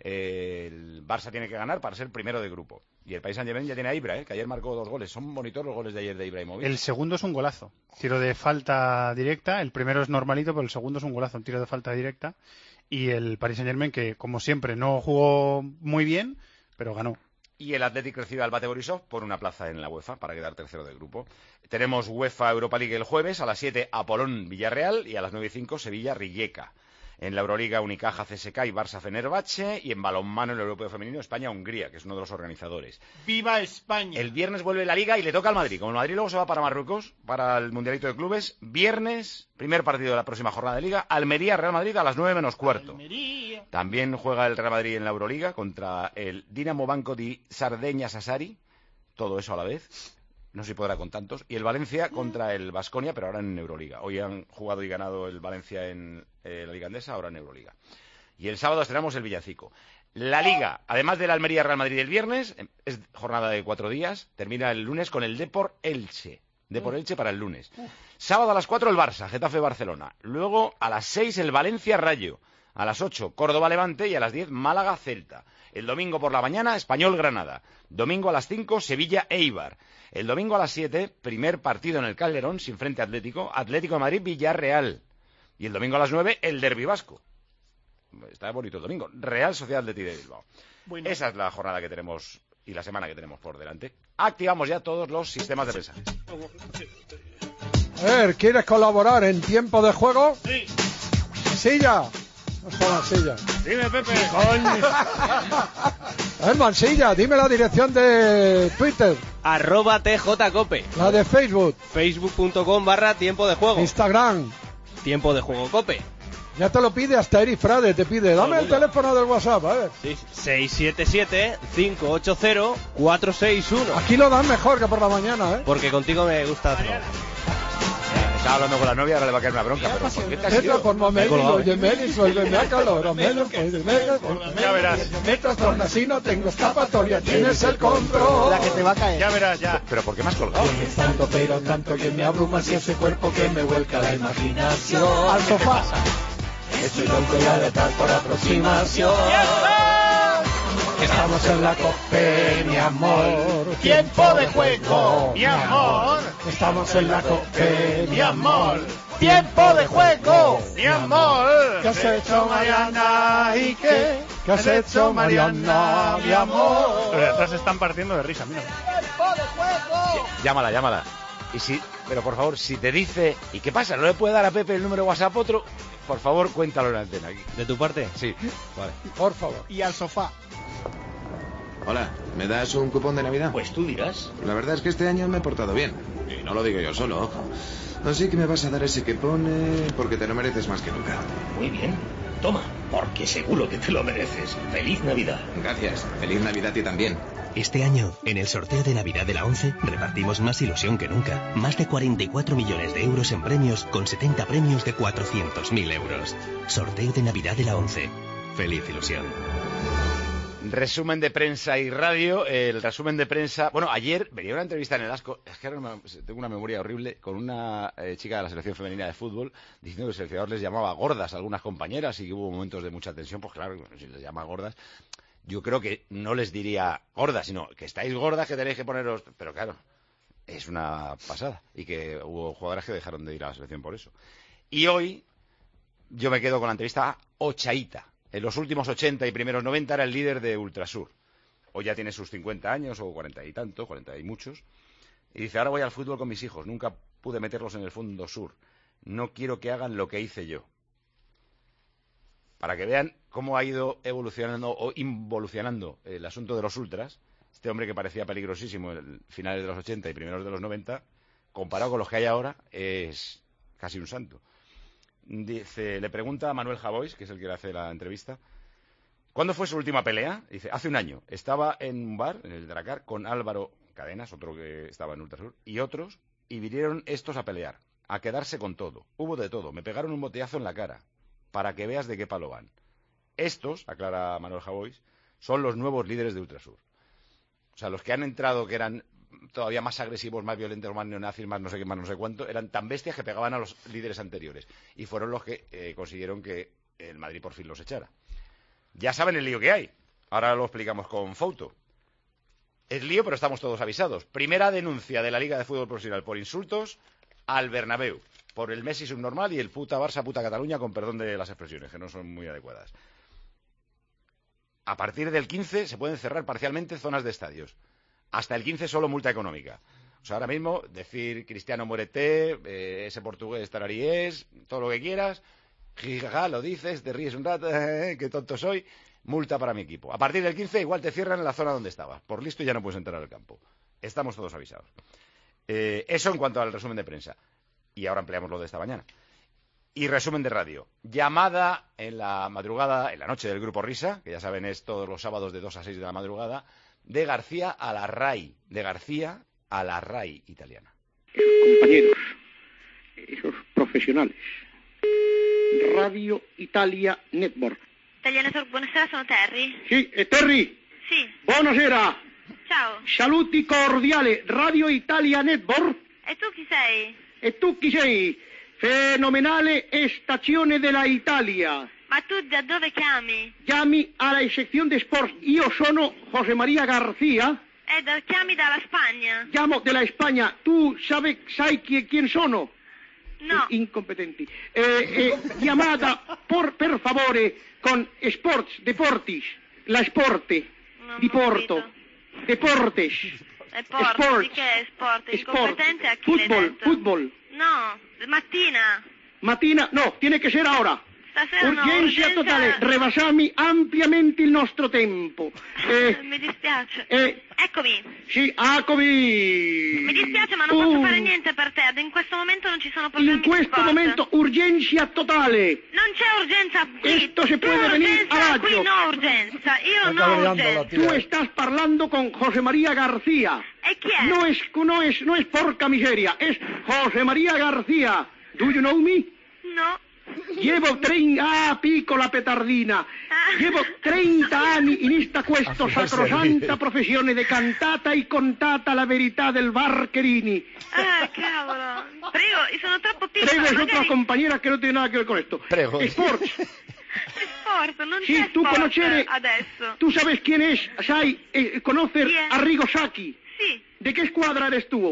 El Barça tiene que ganar para ser primero de grupo. Y el Paris Saint-Germain ya tiene a Ibra, que ayer marcó 2 goles. Son bonitos los goles de ayer de Ibrahimovic. El segundo es un golazo. Tiro de falta directa. El primero es normalito, pero el segundo es un golazo. Un tiro de falta directa. Y el Paris Saint-Germain, que como siempre no jugó muy bien, pero ganó. Y el Athletic recibe al Bate Borisov por una plaza en la UEFA para quedar tercero del grupo. Tenemos UEFA Europa League el jueves a las 7, Apolón Villarreal, y a las 9:05 Sevilla Rijeka. En la Euroliga, Unicaja CSKA y Barça Fenerbahce. Y en balonmano, en el Europeo Femenino, España-Hungría, que es uno de los organizadores. ¡Viva España! El viernes vuelve la Liga y le toca al Madrid. Como el Madrid luego se va para Marruecos, para el Mundialito de Clubes, viernes, primer partido de la próxima jornada de Liga, Almería-Real Madrid a las 9:15. Almería. También juega el Real Madrid en la Euroliga contra el Dinamo Banco di Sardegna Sassari. Todo eso a la vez. No sé si podrá con tantos. Y el Valencia contra el Baskonia, pero ahora en Euroliga. Hoy han jugado y ganado el Valencia en la Liga Endesa, ahora en Euroliga. Y el sábado estrenamos el Villancico. La Liga, además del Almería Real Madrid el viernes, es jornada de 4 días. Termina el lunes con el Depor Elche. Depor Elche para el lunes. Sábado a las 4 el Barça, Getafe Barcelona. Luego a las 6 el Valencia Rayo. A las 8 Córdoba Levante y a las 10 Málaga Celta. El domingo por la mañana Español Granada. Domingo a las 5 Sevilla Eibar. El domingo a las 7, primer partido en el Calderón, sin frente Atlético de Madrid, Villarreal. Y el domingo a las 9, el Derbi Vasco. Está bonito el domingo. Real Sociedad Athletic de Bilbao. Bueno. Esa es la jornada que tenemos y la semana que tenemos por delante. Activamos ya todos los sistemas de mensajes. A ver, ¿quieres colaborar en tiempo de juego? Sí. Mansilla. No está Mansilla. Dime, Pepe. A ver, Mansilla, dime la dirección de Twitter. @TJCope. La de Facebook. Facebook.com/tiempo de juego. Instagram. Tiempo de juego Cope. Ya te lo pide hasta Eri Frade, te pide. Dame el teléfono del WhatsApp, a ver. Sí, 677-580-461. Aquí lo dan mejor que por la mañana, ¿eh? Porque contigo me gusta todo. Estaba hablando con la novia, ahora le va a caer una bronca. Pero ¿por qué te has ido? Por momentos, Ya verás. Mientras tornas y no tengo escapatoria, tienes el control. La que te va a caer. Ya verás, ya. Pero ¿por qué me has colgado? Tanto que me abruma si ese cuerpo que me vuelca la imaginación. Al sofá. Estoy loco ya de tal por aproximación. Estamos en la COPE, mi amor. Tiempo de juego, mi amor. Estamos en la COPE, mi amor. Tiempo de juego, mi amor. ¿Qué has hecho, Mariana? ¿Y qué? ¿Qué has hecho, Mariana, mi amor? Los de atrás se están partiendo de risa, mira. Tiempo de juego. Llámala. Y si, pero por favor, si te dice, ¿y qué pasa? ¿No le puede dar a Pepe el número WhatsApp otro? Por favor, cuéntalo en la antena aquí. ¿De tu parte? Sí, vale. Por favor. Y al sofá. Hola, ¿me das un cupón de Navidad? Pues tú dirás. La verdad es que este año me he portado bien. Y no lo digo yo solo, ojo. Así que me vas a dar ese que pone porque te lo mereces más que nunca. Muy bien. Toma, porque seguro que te lo mereces. ¡Feliz Navidad! Gracias. Feliz Navidad a ti también. Este año, en el sorteo de Navidad de la ONCE, repartimos más ilusión que nunca. Más de 44 millones de euros en premios, con 70 premios de 400.000 euros. Sorteo de Navidad de la ONCE. ¡Feliz ilusión! Resumen de prensa y radio. El resumen de prensa... Bueno, ayer venía una entrevista en el Asco. Es que ahora tengo una memoria horrible. Con una chica de la selección femenina de fútbol diciendo que el seleccionador les llamaba gordas a algunas compañeras y que hubo momentos de mucha tensión. Pues claro, si les llama gordas... Yo creo que no les diría gordas, sino que estáis gordas, que tenéis que poneros... Pero claro, es una pasada. Y que hubo jugadoras que dejaron de ir a la selección por eso. Y hoy yo me quedo con la entrevista a Ochaíta. En los últimos 80 y primeros 90 era el líder de Ultrasur. Hoy ya tiene sus 50 años, o 40 y tanto, 40 y muchos. Y dice, ahora voy al fútbol con mis hijos. Nunca pude meterlos en el fondo sur. No quiero que hagan lo que hice yo. Para que vean cómo ha ido evolucionando o involucionando el asunto de los ultras, este hombre que parecía peligrosísimo en finales de los 80 y primeros de los 90, comparado con los que hay ahora, es casi un santo. Dice, le pregunta a Manuel Javois, que es el que le hace la entrevista, ¿cuándo fue su última pelea? Dice, hace un año. Estaba en un bar, en el Dracar, con Álvaro Cadenas, otro que estaba en Ultrasur, y otros, y vinieron estos a pelear, a quedarse con todo. Hubo de todo. Me pegaron un boteazo en la cara. Para que veas de qué palo van. Estos, aclara Manuel Javois, son los nuevos líderes de Ultrasur. O sea, los que han entrado, que eran todavía más agresivos, más violentos, más neonazis, más no sé qué, más no sé cuánto, eran tan bestias que pegaban a los líderes anteriores. Y fueron los que consiguieron que el Madrid por fin los echara. Ya saben el lío que hay. Ahora lo explicamos con foto. Es lío, pero estamos todos avisados. Primera denuncia de la Liga de Fútbol Profesional por insultos al Bernabéu. Por el Messi subnormal y el puta Barça, puta Cataluña, con perdón de las expresiones, que no son muy adecuadas. A partir del 15 se pueden cerrar parcialmente zonas de estadios. Hasta el 15 solo multa económica. O sea, ahora mismo decir Cristiano muérete, ese portugués tararíes, todo lo que quieras, jijaja, lo dices, te ríes un rato, qué tonto soy, multa para mi equipo. A partir del 15 igual te cierran en la zona donde estabas. Por listo ya no puedes entrar al campo. Estamos todos avisados. Eso en cuanto al resumen de prensa. Y ahora ampliamos lo de esta mañana. Y resumen de radio. Llamada en la madrugada, en la noche del Grupo Risa, que ya saben es todos los sábados de 2 a 6 de la madrugada, de García a la RAI. De García a la RAI italiana. Compañeros, esos professionales. Radio Italia Network. Italiano, buonasera, sono Terry. Sì, è Terry? Sì. Buonasera. Ciao. Saluti cordiali, Radio Italia Network. E tu chi sei? E tu chi sei? Fenomenale stazione della Italia. Ma tu da dove chiami? Chiami alla sezione di sport. Io sono José María García. Chiami dalla Spagna? Chiamo della Spagna. Tu sai chi sono? No. Incompetenti. Chiamata per favore con Sports, Deportis, la Sporte, di Porto, Deportes. Sport, di che è sport? Incompetente a chi l'hai detto? Fútbol. No, mattina. Mattina, no, tiene che essere ora. Stasera urgenza totale, rebasami ampiamente il nostro tempo. Mi dispiace. Eccomi. Sì, eccomi. Mi dispiace, ma non posso fare niente per te. In questo momento non ci sono problemi. In questo momento urgenza totale. Non c'è urgenza qui. Esto se puede venir a radio. Qui no urgenza. Io no urgenza. Tu estás parlando con José María García. ¿E chi è? No es porca miseria, es José María García. Do you know me? No. Llevo 30... piccola petardina. Llevo 30 anni in questo sacrosanta professione de cantata e contata la verità del Barcherini. Cavolo. Prego, sono troppo piccola. Prego, es otra compañera que no tiene nada que ver con esto. Prego. Sports. sport, non sì, c'è tu sport conoscere, adesso. tu sabes quién es, sai, conocer Arrigo Sacchi. Sì. ¿De qué escuadra eres tú?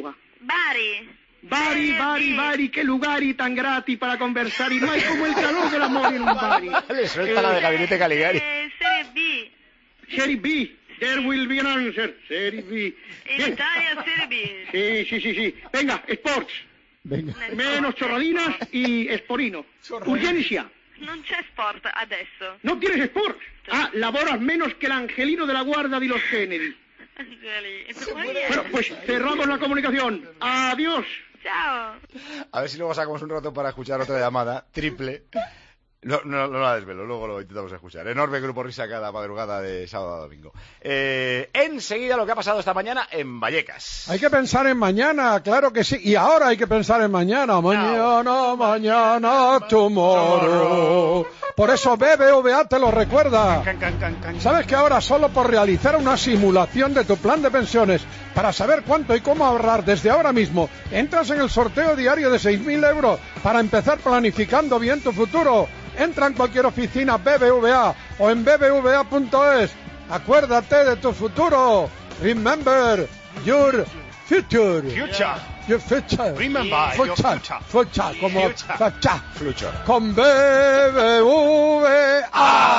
Bari, qué lugares tan gratis para conversar y no hay como el calor del amor en un Bari. Le suelta la de Gabinete Caligari. Serie B. Serie B. There will be an answer. Serie B. In Italia Serie B. Sí. Venga, sports. Venga. Menos chorradinas y esporino. Urgencia. Non c'è sport adesso. ¿No tienes sport? Ah, laboras menos que el angelino de la guarda de los Kennedy. Bueno, pues cerramos la comunicación. Adiós. Chao. A ver si luego sacamos un rato para escuchar otra llamada triple. No la desvelo, luego lo intentamos escuchar. Enorme grupo risa cada madrugada de sábado a domingo. Enseguida lo que ha pasado esta mañana en Vallecas. Hay que pensar en mañana, claro que sí. Y ahora hay que pensar en mañana. Mañana, tomorrow. Por eso BBVA te lo recuerda. ¿Sabes que ahora solo por realizar una simulación de tu plan de pensiones para saber cuánto y cómo ahorrar desde ahora mismo, entras en el sorteo diario de 6.000 euros para empezar planificando bien tu futuro? Entra en cualquier oficina BBVA o en bbva.es. Acuérdate de tu futuro. Remember your future. Your future. Remember your future. Future, como Future. Con BBVA.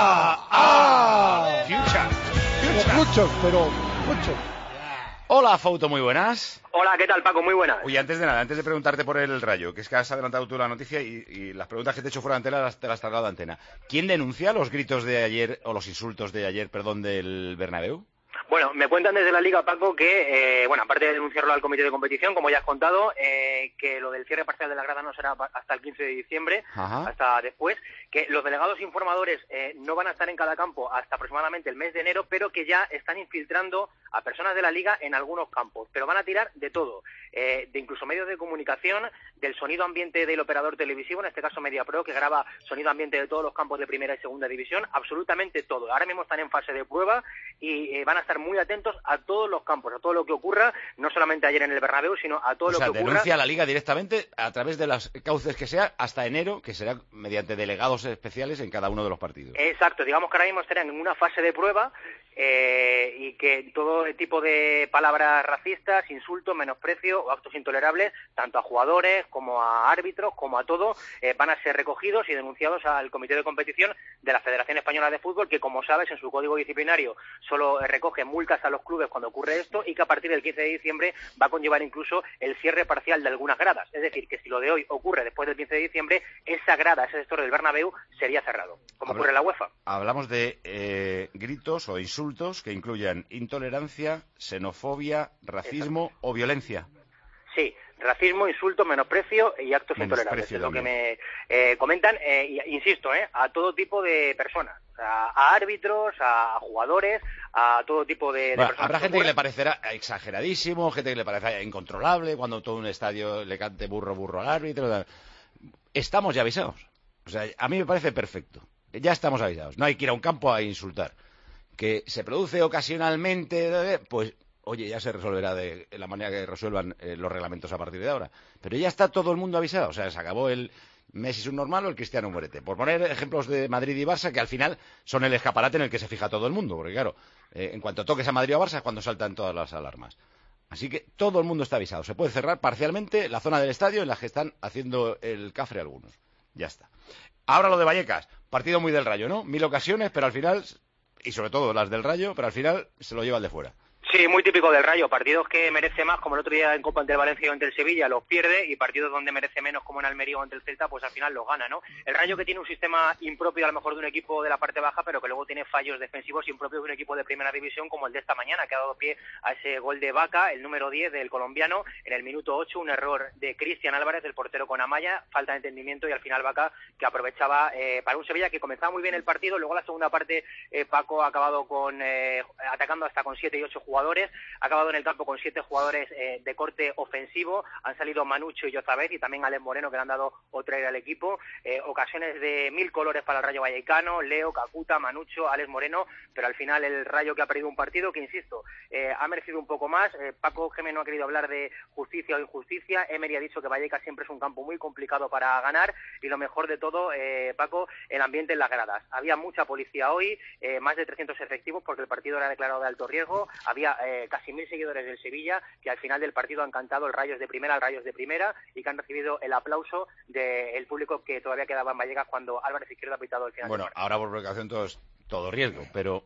Future, pero future. Hola, Fauto, muy buenas. Hola, ¿qué tal, Paco? Muy buenas. Oye, antes de nada, antes de preguntarte por el Rayo, que es que has adelantado tú la noticia y las preguntas que te he hecho fuera de antena te las has trasladado de antena. ¿Quién denuncia los gritos de ayer, o los insultos de ayer, del Bernabéu? Bueno, me cuentan desde la Liga, Paco, que, aparte de denunciarlo al comité de competición, como ya has contado, que lo del cierre parcial de la grada no será hasta el 15 de diciembre, hasta después, que los delegados informadores no van a estar en cada campo hasta aproximadamente el mes de enero, pero que ya están infiltrando a personas de la Liga en algunos campos, pero van a tirar de todo, de incluso medios de comunicación, del sonido ambiente del operador televisivo, en este caso MediaPro, que graba sonido ambiente de todos los campos de primera y segunda división, absolutamente todo. Ahora mismo están en fase de prueba y van a estar muy atentos a todos los campos, a todo lo que ocurra, no solamente ayer en el Bernabéu, sino a todo lo que ocurra. Denuncia a la Liga directamente a través de las cauces que sea hasta enero, que será mediante delegados especiales en cada uno de los partidos. Exacto, digamos que ahora mismo estarán en una fase de prueba y que todo tipo de palabras racistas, insultos, menosprecio o actos intolerables, tanto a jugadores como a árbitros, como a todo, van a ser recogidos y denunciados al comité de competición de la Federación Española de Fútbol, que, como sabes, en su código disciplinario solo recoge multas a los clubes cuando ocurre esto y que a partir del 15 de diciembre va a conllevar incluso el cierre parcial de algunas gradas. Es decir, que si lo de hoy ocurre después del 15 de diciembre, esa grada, ese sector del Bernabéu sería cerrado, como ocurre en la UEFA. Hablamos de gritos o insultos que incluyan intolerancia, xenofobia, racismo o violencia. Sí, racismo, insulto, menosprecio y actos intolerables. Es lo que me comentan, insisto, a todo tipo de personas, a árbitros, a jugadores, a todo tipo de personas. Habrá gente que le parecerá exageradísimo, gente que le parecerá incontrolable cuando todo un estadio le cante burro al árbitro. Estamos ya avisados. O sea, a mí me parece perfecto. Ya estamos avisados. No hay que ir a un campo a insultar. Que se produce ocasionalmente, pues oye, ya se resolverá de la manera que resuelvan los reglamentos a partir de ahora. Pero ya está todo el mundo avisado. O sea, se acabó el Messi subnormal o el Cristiano muérete. Por poner ejemplos de Madrid y Barça, que al final son el escaparate en el que se fija todo el mundo. Porque claro, en cuanto toques a Madrid o Barça es cuando saltan todas las alarmas. Así que todo el mundo está avisado. Se puede cerrar parcialmente la zona del estadio en la que están haciendo el cafre algunos. Ya está. Ahora lo de Vallecas. Partido muy del Rayo, ¿no? 1000 ocasiones, pero al final... Y sobre todo las del Rayo, pero al final se lo lleva el de fuera. Sí, muy típico del Rayo. Partidos que merece más, como el otro día en Copa ante el Valencia o ante el Sevilla, los pierde, y partidos donde merece menos, como en Almería o ante el Celta, pues al final los gana, ¿no? El Rayo, que tiene un sistema impropio a lo mejor de un equipo de la parte baja, pero que luego tiene fallos defensivos impropios de un equipo de primera división, como el de esta mañana, que ha dado pie a ese gol de Vaca, el número 10 del colombiano, en el minuto 8, un error de Cristian Álvarez, el portero con Amaya, falta de entendimiento, y al final Vaca, que aprovechaba para un Sevilla que comenzaba muy bien el partido. Luego la segunda parte, Paco ha acabado atacando hasta con 7 y 8 jugadores, jugadores, ha acabado en el campo con 7 jugadores de corte ofensivo, han salido Manucho y Yozabet y también Alex Moreno, que le han dado otro aire al equipo, ocasiones de 1000 colores para el Rayo Vallecano, Leo, Kakuta, Manucho, Alex Moreno, pero al final el Rayo que ha perdido un partido que, insisto, ha merecido un poco más. Paco Gémez no ha querido hablar de justicia o injusticia, Emery ha dicho que Vallecas siempre es un campo muy complicado para ganar y lo mejor de todo, Paco, el ambiente en las gradas. Había mucha policía hoy, más de 300 efectivos porque el partido era declarado de alto riesgo, había casi 1000 seguidores del Sevilla que al final del partido han cantado el Rayos de Primera al Rayos de Primera y que han recibido el aplauso del público que todavía quedaba en Vallecas cuando Álvarez Izquierdo ha pitado el final. Bueno, ahora por precaución todo riesgo, pero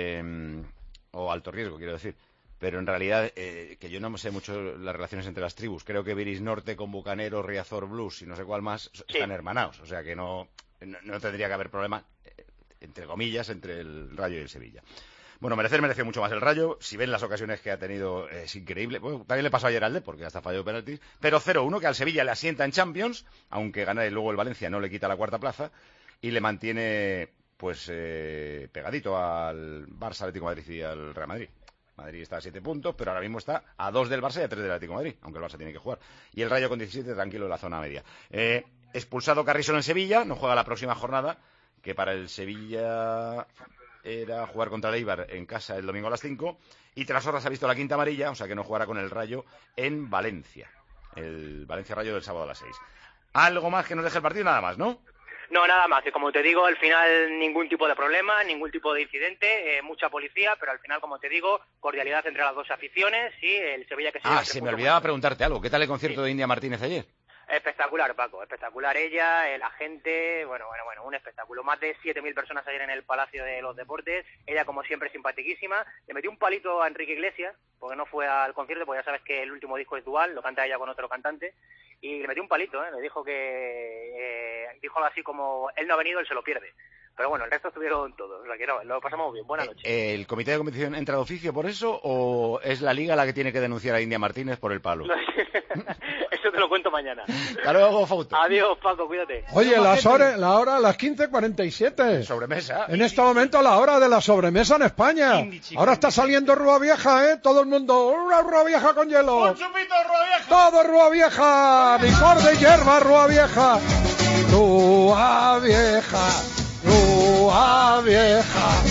o alto riesgo, quiero decir. Pero en realidad, que yo no sé mucho las relaciones entre las tribus. Creo que Viris Norte con Bucanero, Riazor Blues y no sé cuál más están hermanados. O sea que no tendría que haber problema, entre comillas, entre el Rayo y el Sevilla. Bueno, mereció mucho más el Rayo. Si ven las ocasiones que ha tenido, es increíble. Bueno, también le pasó ayer al porque hasta falló penaltis. Pero 0-1, que al Sevilla le asienta en Champions, aunque ganar y luego el Valencia no le quita la cuarta plaza, y le mantiene pues pegadito al Barça, Atlético de Madrid y al Real Madrid. Madrid está a 7 puntos, pero ahora mismo está a 2 del Barça y a 3 del Atlético de Madrid, aunque el Barça tiene que jugar. Y el Rayo con 17 tranquilo en la zona media. Expulsado Carrizo en Sevilla, no juega la próxima jornada, que para el Sevilla era jugar contra el Eibar en casa el domingo a las 5, y Trasorras ha visto la quinta amarilla, o sea que no jugará con el Rayo en Valencia. El Valencia-Rayo del sábado a las 6. ¿Algo más que nos deje el partido? Nada más, ¿no? No, nada más. Y como te digo, al final ningún tipo de problema, ningún tipo de incidente, mucha policía, pero al final, como te digo, cordialidad entre las dos aficiones y el Sevilla que se... se me olvidaba preguntarte algo. ¿Qué tal el concierto de India Martínez ayer? Espectacular, Paco, espectacular ella, la gente, bueno, un espectáculo. Más de 7.000 personas ayer en el Palacio de los Deportes, ella como siempre simpaticísima. Le metió un palito a Enrique Iglesias, porque no fue al concierto, porque ya sabes que el último disco es dual, lo canta ella con otro cantante, y le metió un palito, le dijo que, dijo algo así como, él no ha venido, él se lo pierde. Pero bueno, el resto estuvieron todos, o sea que no, lo pasamos bien. Buena noche. ¿El comité de competición entra de oficio por eso o es la Liga la que tiene que denunciar a India Martínez por el palo? Eso te lo cuento mañana. Hasta luego, Fausto. Adiós, Paco, cuídate. Oye, la hora a las 15:47. Sobremesa. En este momento la hora de la sobremesa en España. Ahora está saliendo Rúa Vieja, todo el mundo. Una Rúa Vieja con hielo. ¡Un chupito de Rúa Vieja! Todo Rúa Vieja. Licor de hierba, Rúa Vieja. Rúa Vieja. Rúa Vieja,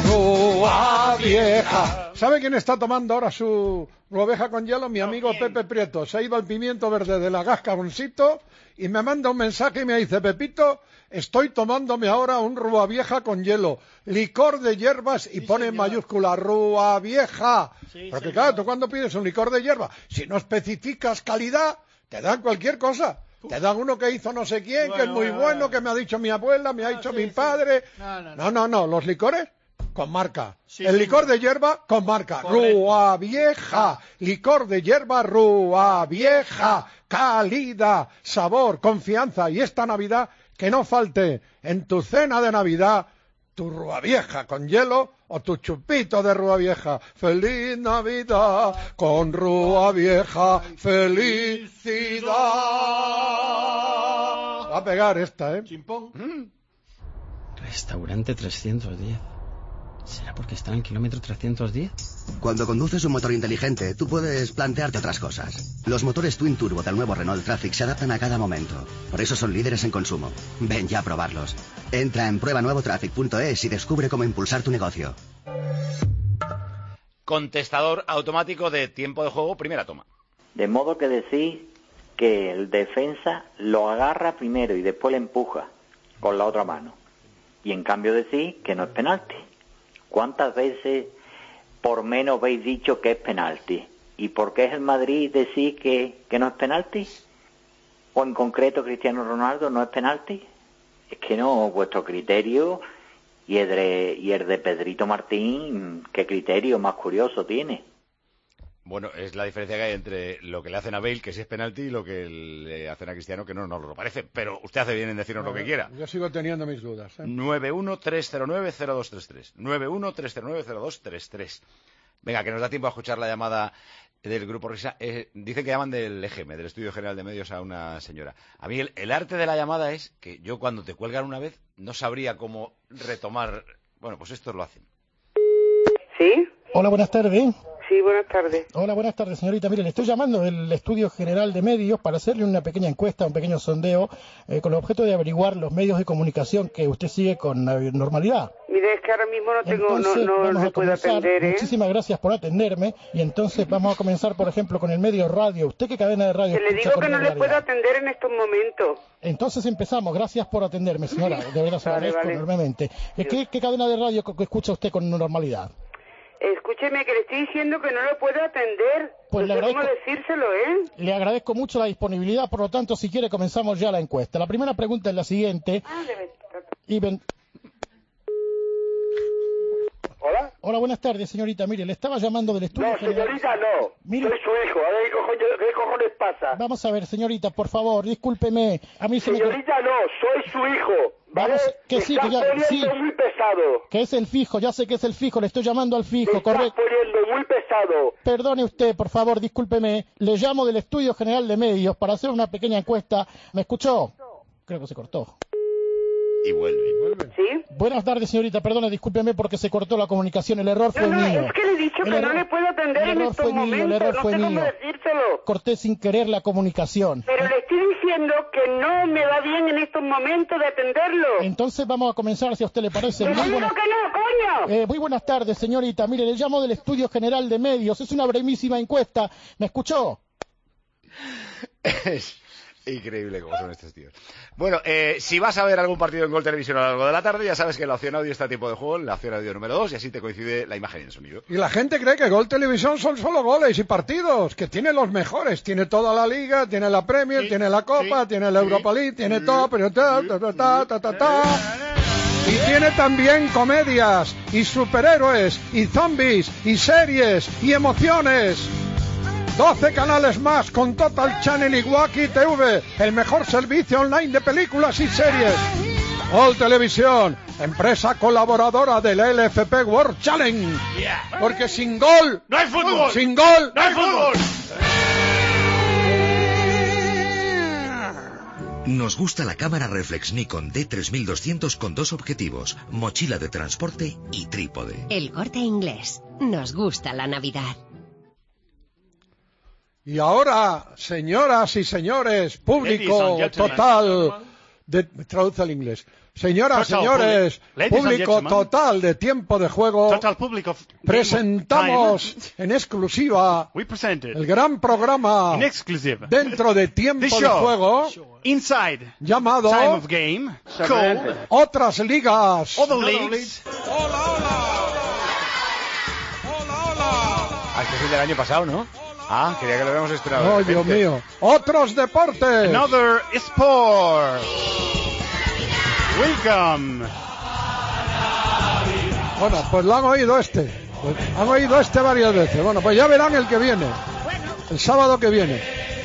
Rúa Vieja. ¿Sabe quién está tomando ahora su Rúa Vieja con hielo? Mi amigo Pepe Prieto. Se ha ido al pimiento verde de la Gascaboncito y me manda un mensaje y me dice: Pepito, estoy tomándome ahora un Rúa Vieja con hielo, licor de hierbas, y pone en mayúscula Rúa Vieja. Porque claro, tú cuando pides un licor de hierba, si no especificas calidad, te dan cualquier cosa. Te dan uno que hizo no sé quién, que es muy bueno, que me ha dicho mi abuela, me ha dicho mi padre. No, los licores con marca. El licor de hierba con marca. Rúa Vieja, licor de hierba Rúa Vieja, calidad, sabor, confianza. Y esta Navidad, que no falte en tu cena de Navidad tu Rúa Vieja con hielo o tu chupito de Rúa Vieja. ¡Feliz Navidad con Rúa Vieja! ¡Felicidad! Va a pegar esta, Chimpón. Restaurante 310. ¿Será porque está en el kilómetro 310? Cuando conduces un motor inteligente, tú puedes plantearte otras cosas. Los motores Twin Turbo del nuevo Renault Traffic se adaptan a cada momento. Por eso son líderes en consumo. Ven ya a probarlos. Entra en pruebanuevotraffic.es y descubre cómo impulsar tu negocio. Contestador automático de tiempo de juego, primera toma. De modo que decís que el defensa lo agarra primero y después le empuja con la otra mano. Y en cambio decís que no es penalti. ¿Cuántas veces por menos habéis dicho que es penalti? ¿Y por qué es el Madrid decir que no es penalti? ¿O en concreto Cristiano Ronaldo no es penalti? Es que no, vuestro criterio y el de Pedrito Martín, ¿qué criterio más curioso tiene? Bueno, es la diferencia que hay entre lo que le hacen a Bale, que sí es penalti, y lo que le hacen a Cristiano, que no nos lo parece. Pero usted hace bien en decirnos lo que quiera. Yo sigo teniendo mis dudas. 913090233. 913090233. Venga, que nos da tiempo a escuchar la llamada del Grupo Risa. Dicen que llaman del EGM, del Estudio General de Medios, a una señora. A mí el arte de la llamada es que yo cuando te cuelgan una vez no sabría cómo retomar. Bueno, pues estos lo hacen. ¿Sí? Hola, buenas tardes. Sí, buenas tardes. Hola, buenas tardes, señorita. Mire, le estoy llamando del Estudio General de Medios para hacerle una pequeña encuesta, un pequeño sondeo, con el objeto de averiguar los medios de comunicación que usted sigue con normalidad. Mire, es que ahora mismo no tengo, Entonces, no puedo atender, ¿eh? Muchísimas gracias por atenderme. Y entonces vamos a comenzar, por ejemplo, con el medio radio. ¿Usted qué cadena de radio le digo que no le puedo atender en estos momentos. Entonces empezamos. Gracias por atenderme, señora. De verdad, se lo agradezco enormemente. ¿Qué cadena de radio que escucha usted con normalidad? Escúcheme, que le estoy diciendo que no lo puedo atender. Pues no sé cómo decírselo, ¿eh? Le agradezco mucho la disponibilidad, por lo tanto, si quiere, comenzamos ya la encuesta. La primera pregunta es la siguiente. ¿Hola? Hola, buenas tardes, señorita. Mire, le estaba llamando del estudio. No, señorita, no. Mire, soy su hijo. A ver, ¿qué cojones pasa? Vamos a ver, señorita, por favor, discúlpeme. A mí señorita, no, soy su hijo. ¿Vale? Que sí, que ya, sí. Muy pesado. Que es el fijo, ya sé que es el fijo, le estoy llamando al fijo, correcto. Estás poniendo muy pesado. Perdone usted, por favor, discúlpeme. Le llamo del Estudio General de Medios para hacer una pequeña encuesta. ¿Me escuchó? Creo que se cortó. Y vuelve. ¿Sí? Buenas tardes, señorita. Perdone, discúlpeme porque se cortó la comunicación. El error fue mío. Es que le he dicho que no le puedo atender en estos momentos. El error fue mío. Cómo decírselo. Corté sin querer la comunicación. Pero le estoy diciendo que no me va bien en estos momentos de atenderlo. Entonces vamos a comenzar, si a usted le parece. Pero digo que no, coño. Muy buenas tardes, señorita. Mire, le llamo del Estudio General de Medios. Es una brevísima encuesta. ¿Me escuchó? Es increíble cómo son estos tíos. Bueno, si vas a ver algún partido en Gol Televisión a lo largo de la tarde, ya sabes que la opción audio está a tiempo de juego, la opción audio número 2, y así te coincide la imagen y el sonido. Y la gente cree que Gol Televisión son solo goles y partidos, que tiene los mejores. Tiene toda la Liga, tiene la Premier, tiene la Copa, tiene la Europa League, tiene todo, pero y tiene también comedias, y superhéroes, y zombies, y series, y emociones. 12 canales más con Total Channel y Wacky TV, el mejor servicio online de películas y series. Gol Televisión, empresa colaboradora del LFP World Challenge. Porque sin gol no hay fútbol. Sin gol no hay fútbol. Nos gusta la cámara reflex Nikon D3200 con 2 objetivos, mochila de transporte y trípode. El Corte Inglés. Nos gusta la Navidad. Y ahora, señoras y señores, público total traduce al inglés. Señoras, señores, público total de Tiempo de Juego, presentamos en exclusiva el gran programa dentro de Tiempo de Juego llamado Otras Ligas. Este es el del año pasado, ¿no? Ah, quería que lo habíamos estrenado. Oh, Dios mío. Otros deportes. Another sport. Welcome. Bueno, pues lo han oído han oído varias veces. Bueno, pues ya verán el que viene. El sábado que viene.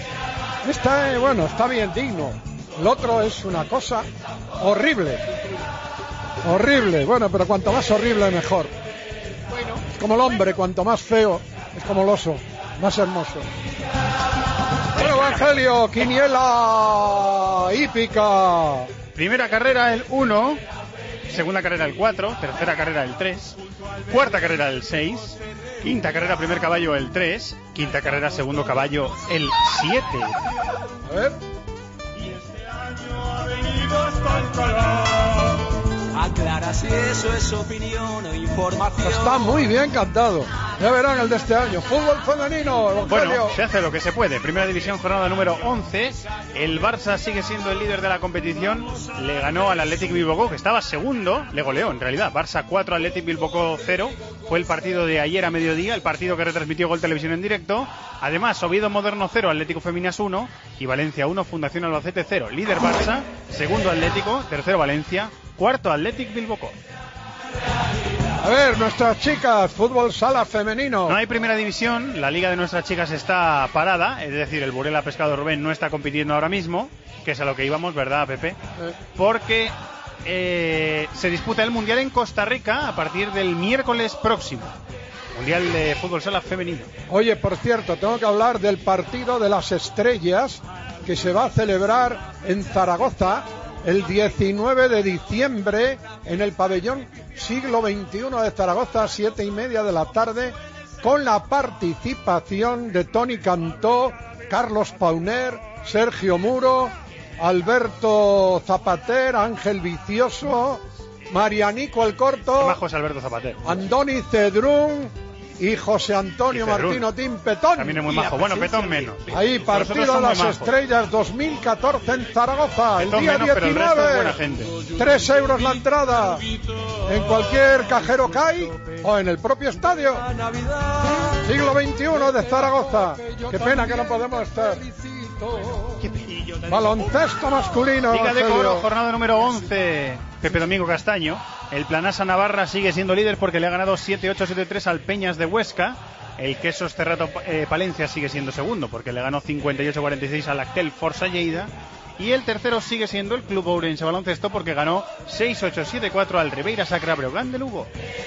Está bien digno. El otro es una cosa horrible. Horrible. Bueno, pero cuanto más horrible, mejor. Es como el hombre, cuanto más feo, es como el oso. Más hermoso. Bueno, Evangelio, quiniela hípica. Primera carrera el 1, segunda carrera el 4, tercera carrera el 3, cuarta carrera el 6, quinta carrera primer caballo el 3, quinta carrera segundo caballo el 7. A ver. Aclara si eso es opinión o información. Está muy bien cantado. Ya verán el de este año. Fútbol femenino. Bueno, se hace lo que se puede. Primera división, jornada número 11. El Barça sigue siendo el líder de la competición. Le ganó al Athletic Bilbao, que estaba segundo. Le goleó, en realidad. Barça 4, Athletic Bilbao 0. Fue el partido de ayer a mediodía, el partido que retransmitió Gol Televisión en directo. Además, Oviedo Moderno 0, Atlético Feminas 1 y Valencia 1, Fundación Albacete 0. Líder Barça, segundo Atlético, tercero Valencia, cuarto Athletic Bilbao. A ver, nuestras chicas, fútbol sala femenino. No hay primera división, la liga de nuestras chicas está parada, es decir, el Burela Pescado Rubén no está compitiendo ahora mismo, que es a lo que íbamos, ¿verdad, Pepe? Porque se disputa el Mundial en Costa Rica a partir del miércoles próximo. Mundial de fútbol sala femenino. Oye, por cierto, tengo que hablar del partido de las estrellas que se va a celebrar en Zaragoza el 19 de diciembre en el pabellón Siglo XXI de Zaragoza, 7:30 de la tarde. con la participación de Toni Cantó, Carlos Pauner, Sergio Muro, Alberto Zapater, Ángel Vicioso, Marianico el Corto, qué majo es Alberto Zapater, Andoni Cedrún y José Antonio Martino Tim Petón. También es muy majo. Bueno, Petón menos. Ahí, partido de las estrellas 2014 en Zaragoza, Petón el día menos, 19. pero el resto es buena gente. 3 euros la entrada en cualquier cajero CAI o en el propio estadio. Siglo XXI de Zaragoza. Qué pena que no podemos estar. Baloncesto masculino. Liga de Coro, jornada número 11. Pepe Domingo Castaño. El Planasa Navarra sigue siendo líder porque le ha ganado 7-8, 7-3 al Peñas de Huesca. El Quesos Cerrato Palencia sigue siendo segundo porque le ganó 58-46 al Actel Forza Lleida. Y el tercero sigue siendo el Club Ourense Baloncesto porque ganó 6-8, 7-4 al Ribeira Sacra Breogán de Lugo.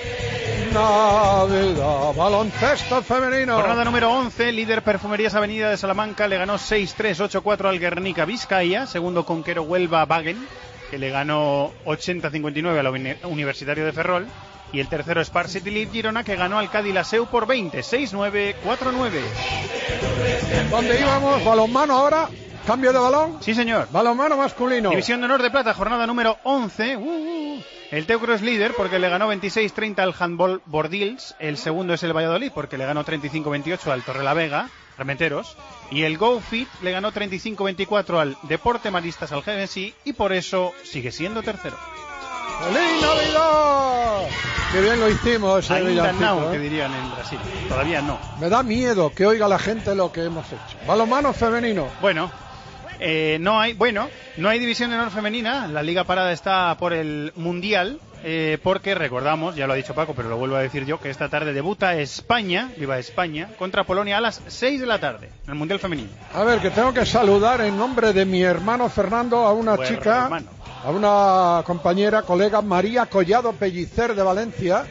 Navidad, baloncesto femenino. Jornada número 11, líder Perfumerías Avenida de Salamanca le ganó 6-3, 8-4 al Guernica Vizcaya. Segundo Conquero Huelva Wagen, que le ganó 80-59 al Universitario de Ferrol. Y el tercero Spar City Leaf Girona, que ganó al Cádiz Laseu por 20, 6-9, 4-9. ¿Dónde íbamos? ¿Balonmano ahora? ¿Cambio de balón? Sí, señor. Balonmano masculino. División de Honor de Plata, jornada número 11. El Teucro es líder porque le ganó 26-30 al Handball Bordils. El segundo es el Valladolid porque le ganó 35-28 al Torrelavega, Rementeros. Y el Go Fit le ganó 35-24 al Deporte Maristas Algemesí y por eso sigue siendo tercero. ¡Feliz Navidad! ¡Qué bien lo hicimos! Ainda no, que dirían en Brasil. Todavía no. Me da miedo que oiga la gente lo que hemos hecho. Balonmano femenino. Bueno, no hay división de honor femenina. La Liga Parada está por el Mundial. Porque recordamos, ya lo ha dicho Paco, pero lo vuelvo a decir yo, que esta tarde debuta España, viva España, contra Polonia a las 6 de la tarde, en el Mundial Femenino. A ver, que tengo que saludar en nombre de mi hermano Fernando a una chica, a una compañera, colega, María Collado Pellicer de Valencia,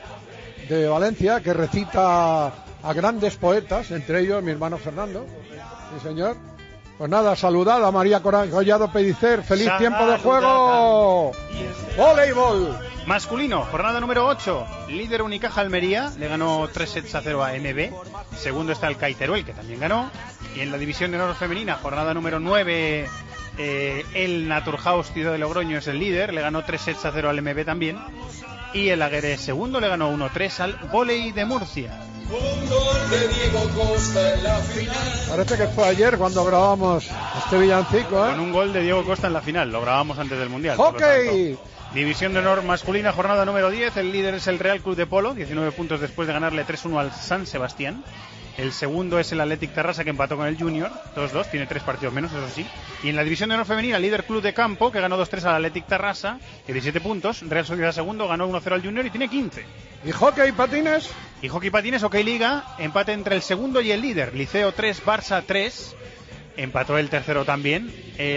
que recita a grandes poetas, entre ellos mi hermano Fernando. Sí, señor. Pues nada, saludad a María Collado Pellicer. ¡Feliz tiempo de juego! ¡Voleibol! Masculino, jornada número 8. Líder Unicaja Almería, le ganó 3-0 a MB. Segundo está el Caiteruel, que también ganó. Y en la división de honor femenina, jornada número 9, el Naturhaus Ciudad de Logroño es el líder, le ganó 3-0 al MB también. Y el Agueré segundo le ganó 1-3 al Voley de Murcia. Un gol de Diego Costa en la final. Parece que fue ayer cuando grabamos este villancico, ¿eh? Con un gol de Diego Costa en la final, lo grabamos antes del Mundial. ¡Hockey! División de honor masculina, jornada número 10. El líder es el Real Club de Polo, 19 puntos después de ganarle 3-1 al San Sebastián. El segundo es el Athletic Terrassa, que empató con el Junior, 2-2, tiene 3 partidos menos, eso sí. Y en la división de honor femenina, líder Club de Campo, que ganó 2-3 al Athletic Terrassa, 17 puntos. Real Sociedad segundo, ganó 1-0 al Junior y tiene 15. ¿Y hockey patines? Y hockey patines, OK Liga, empate entre el segundo y el líder. Liceo 3, Barça 3. Empató el tercero también,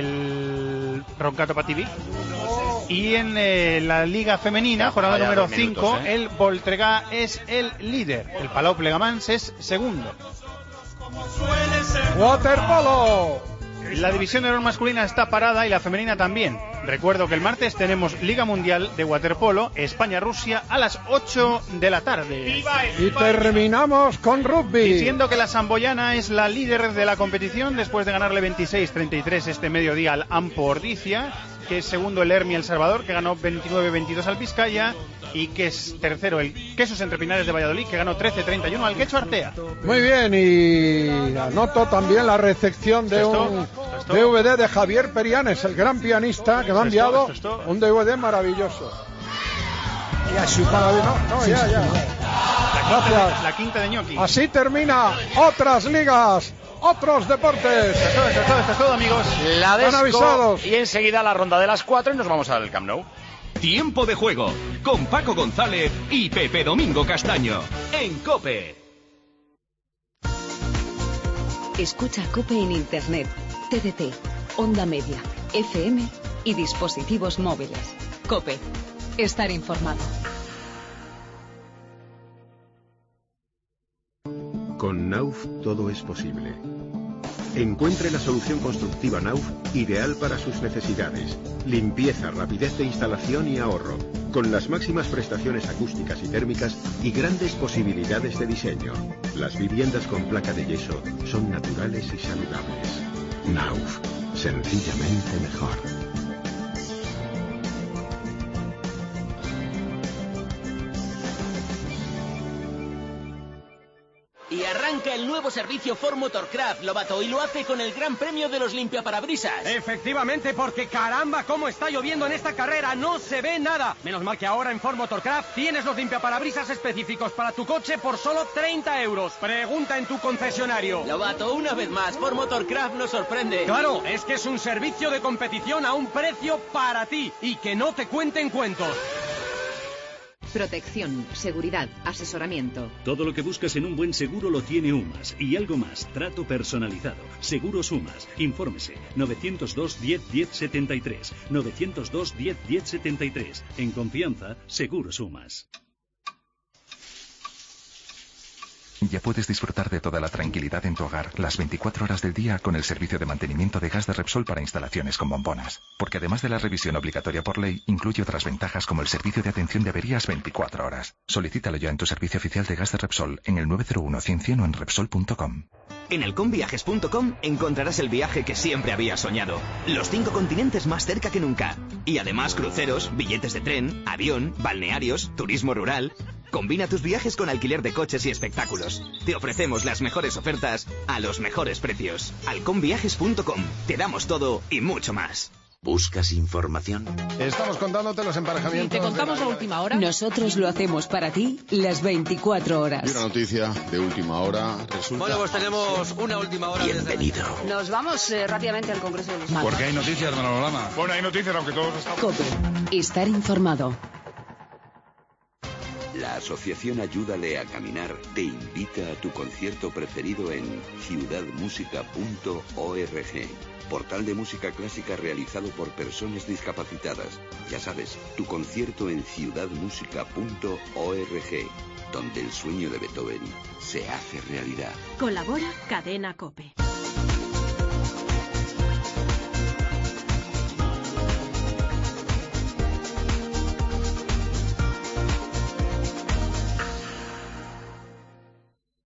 el Roncato Pativic. Y en la Liga Femenina, jornada número 5, el Voltregá es el líder. El Palau Plegamans es segundo. ¡Waterpolo! La división de honor masculina está parada y la femenina también. Recuerdo que el martes tenemos Liga Mundial de Waterpolo, España-Rusia, a las 8 de la tarde. Y terminamos con rugby. Diciendo que la samboyana es la líder de la competición después de ganarle 26-33 este mediodía al Ampo Ordicia, que es segundo el Hermi El Salvador, que ganó 29-22 al Vizcaya, y que es tercero el Quesos Entre Pinares de Valladolid, que ganó 13-31 al Quecho Artea. Muy bien, y anoto también la recepción de un DVD de Javier Perianes, el gran pianista, que me ha enviado un DVD maravilloso. Ya. Gracias. La quinta de ñoqui. Así termina otras ligas, otros deportes. Esto es todo, amigos. La Están avisados. Y enseguida la ronda de las 4 y nos vamos al Camp Nou. Tiempo de juego con Paco González y Pepe Domingo Castaño en COPE. Escucha COPE en Internet, TDT, Onda Media, FM y dispositivos móviles. COPE. Estar informado. Con Nauf todo es posible. Encuentre la solución constructiva Nauf ideal para sus necesidades. Limpieza, rapidez de instalación y ahorro. con las máximas prestaciones acústicas y térmicas y grandes posibilidades de diseño. Las viviendas con placa de yeso son naturales y saludables. Nauf, sencillamente mejor. Y arranca el nuevo servicio Ford Motorcraft, Lobato, y lo hace con el gran premio de los limpiaparabrisas. Efectivamente, porque caramba, cómo está lloviendo en esta carrera, no se ve nada. Menos mal que ahora en Ford Motorcraft tienes los limpiaparabrisas específicos para tu coche por solo 30 euros. Pregunta en tu concesionario. Lobato, una vez más, Ford Motorcraft nos sorprende. Claro, es que es un servicio de competición a un precio para ti y que no te cuenten cuentos. Protección, seguridad, asesoramiento. Todo lo que buscas en un buen seguro lo tiene UMAS. Y algo más, trato personalizado. Seguros UMAS. Infórmese. 902 10 10 73. 902 10 10 73. En confianza, Seguros UMAS. Ya puedes disfrutar de toda la tranquilidad en tu hogar las 24 horas del día con el servicio de mantenimiento de gas de Repsol para instalaciones con bombonas. Porque además de la revisión obligatoria por ley, incluye otras ventajas como el servicio de atención de averías 24 horas. Solicítalo ya en tu servicio oficial de gas de Repsol en el 901-100-100 o en Repsol.com. En halconviajes.com encontrarás el viaje que siempre habías soñado. Los 5 continentes más cerca que nunca. Y además cruceros, billetes de tren, avión, balnearios, turismo rural. Combina tus viajes con alquiler de coches y espectáculos. Te ofrecemos las mejores ofertas a los mejores precios. halconviajes.com. Te damos todo y mucho más. ¿Buscas información? Estamos contándote los emparejamientos. ¿Te contamos la última hora? Nosotros lo hacemos para ti las 24 horas. Y una noticia de última hora resulta... Bueno, pues tenemos una última hora. Bienvenido. Nos vamos rápidamente al Congreso de los Diputados. Porque hay noticias, Manolo Lama. Bueno, hay noticias, aunque todos estamos... COPE. Estar informado. La Asociación Ayúdale a Caminar te invita a tu concierto preferido en ciudadmusica.org, portal de música clásica realizado por personas discapacitadas. Ya sabes, tu concierto en ciudadmusica.org, donde el sueño de Beethoven se hace realidad. Colabora Cadena COPE.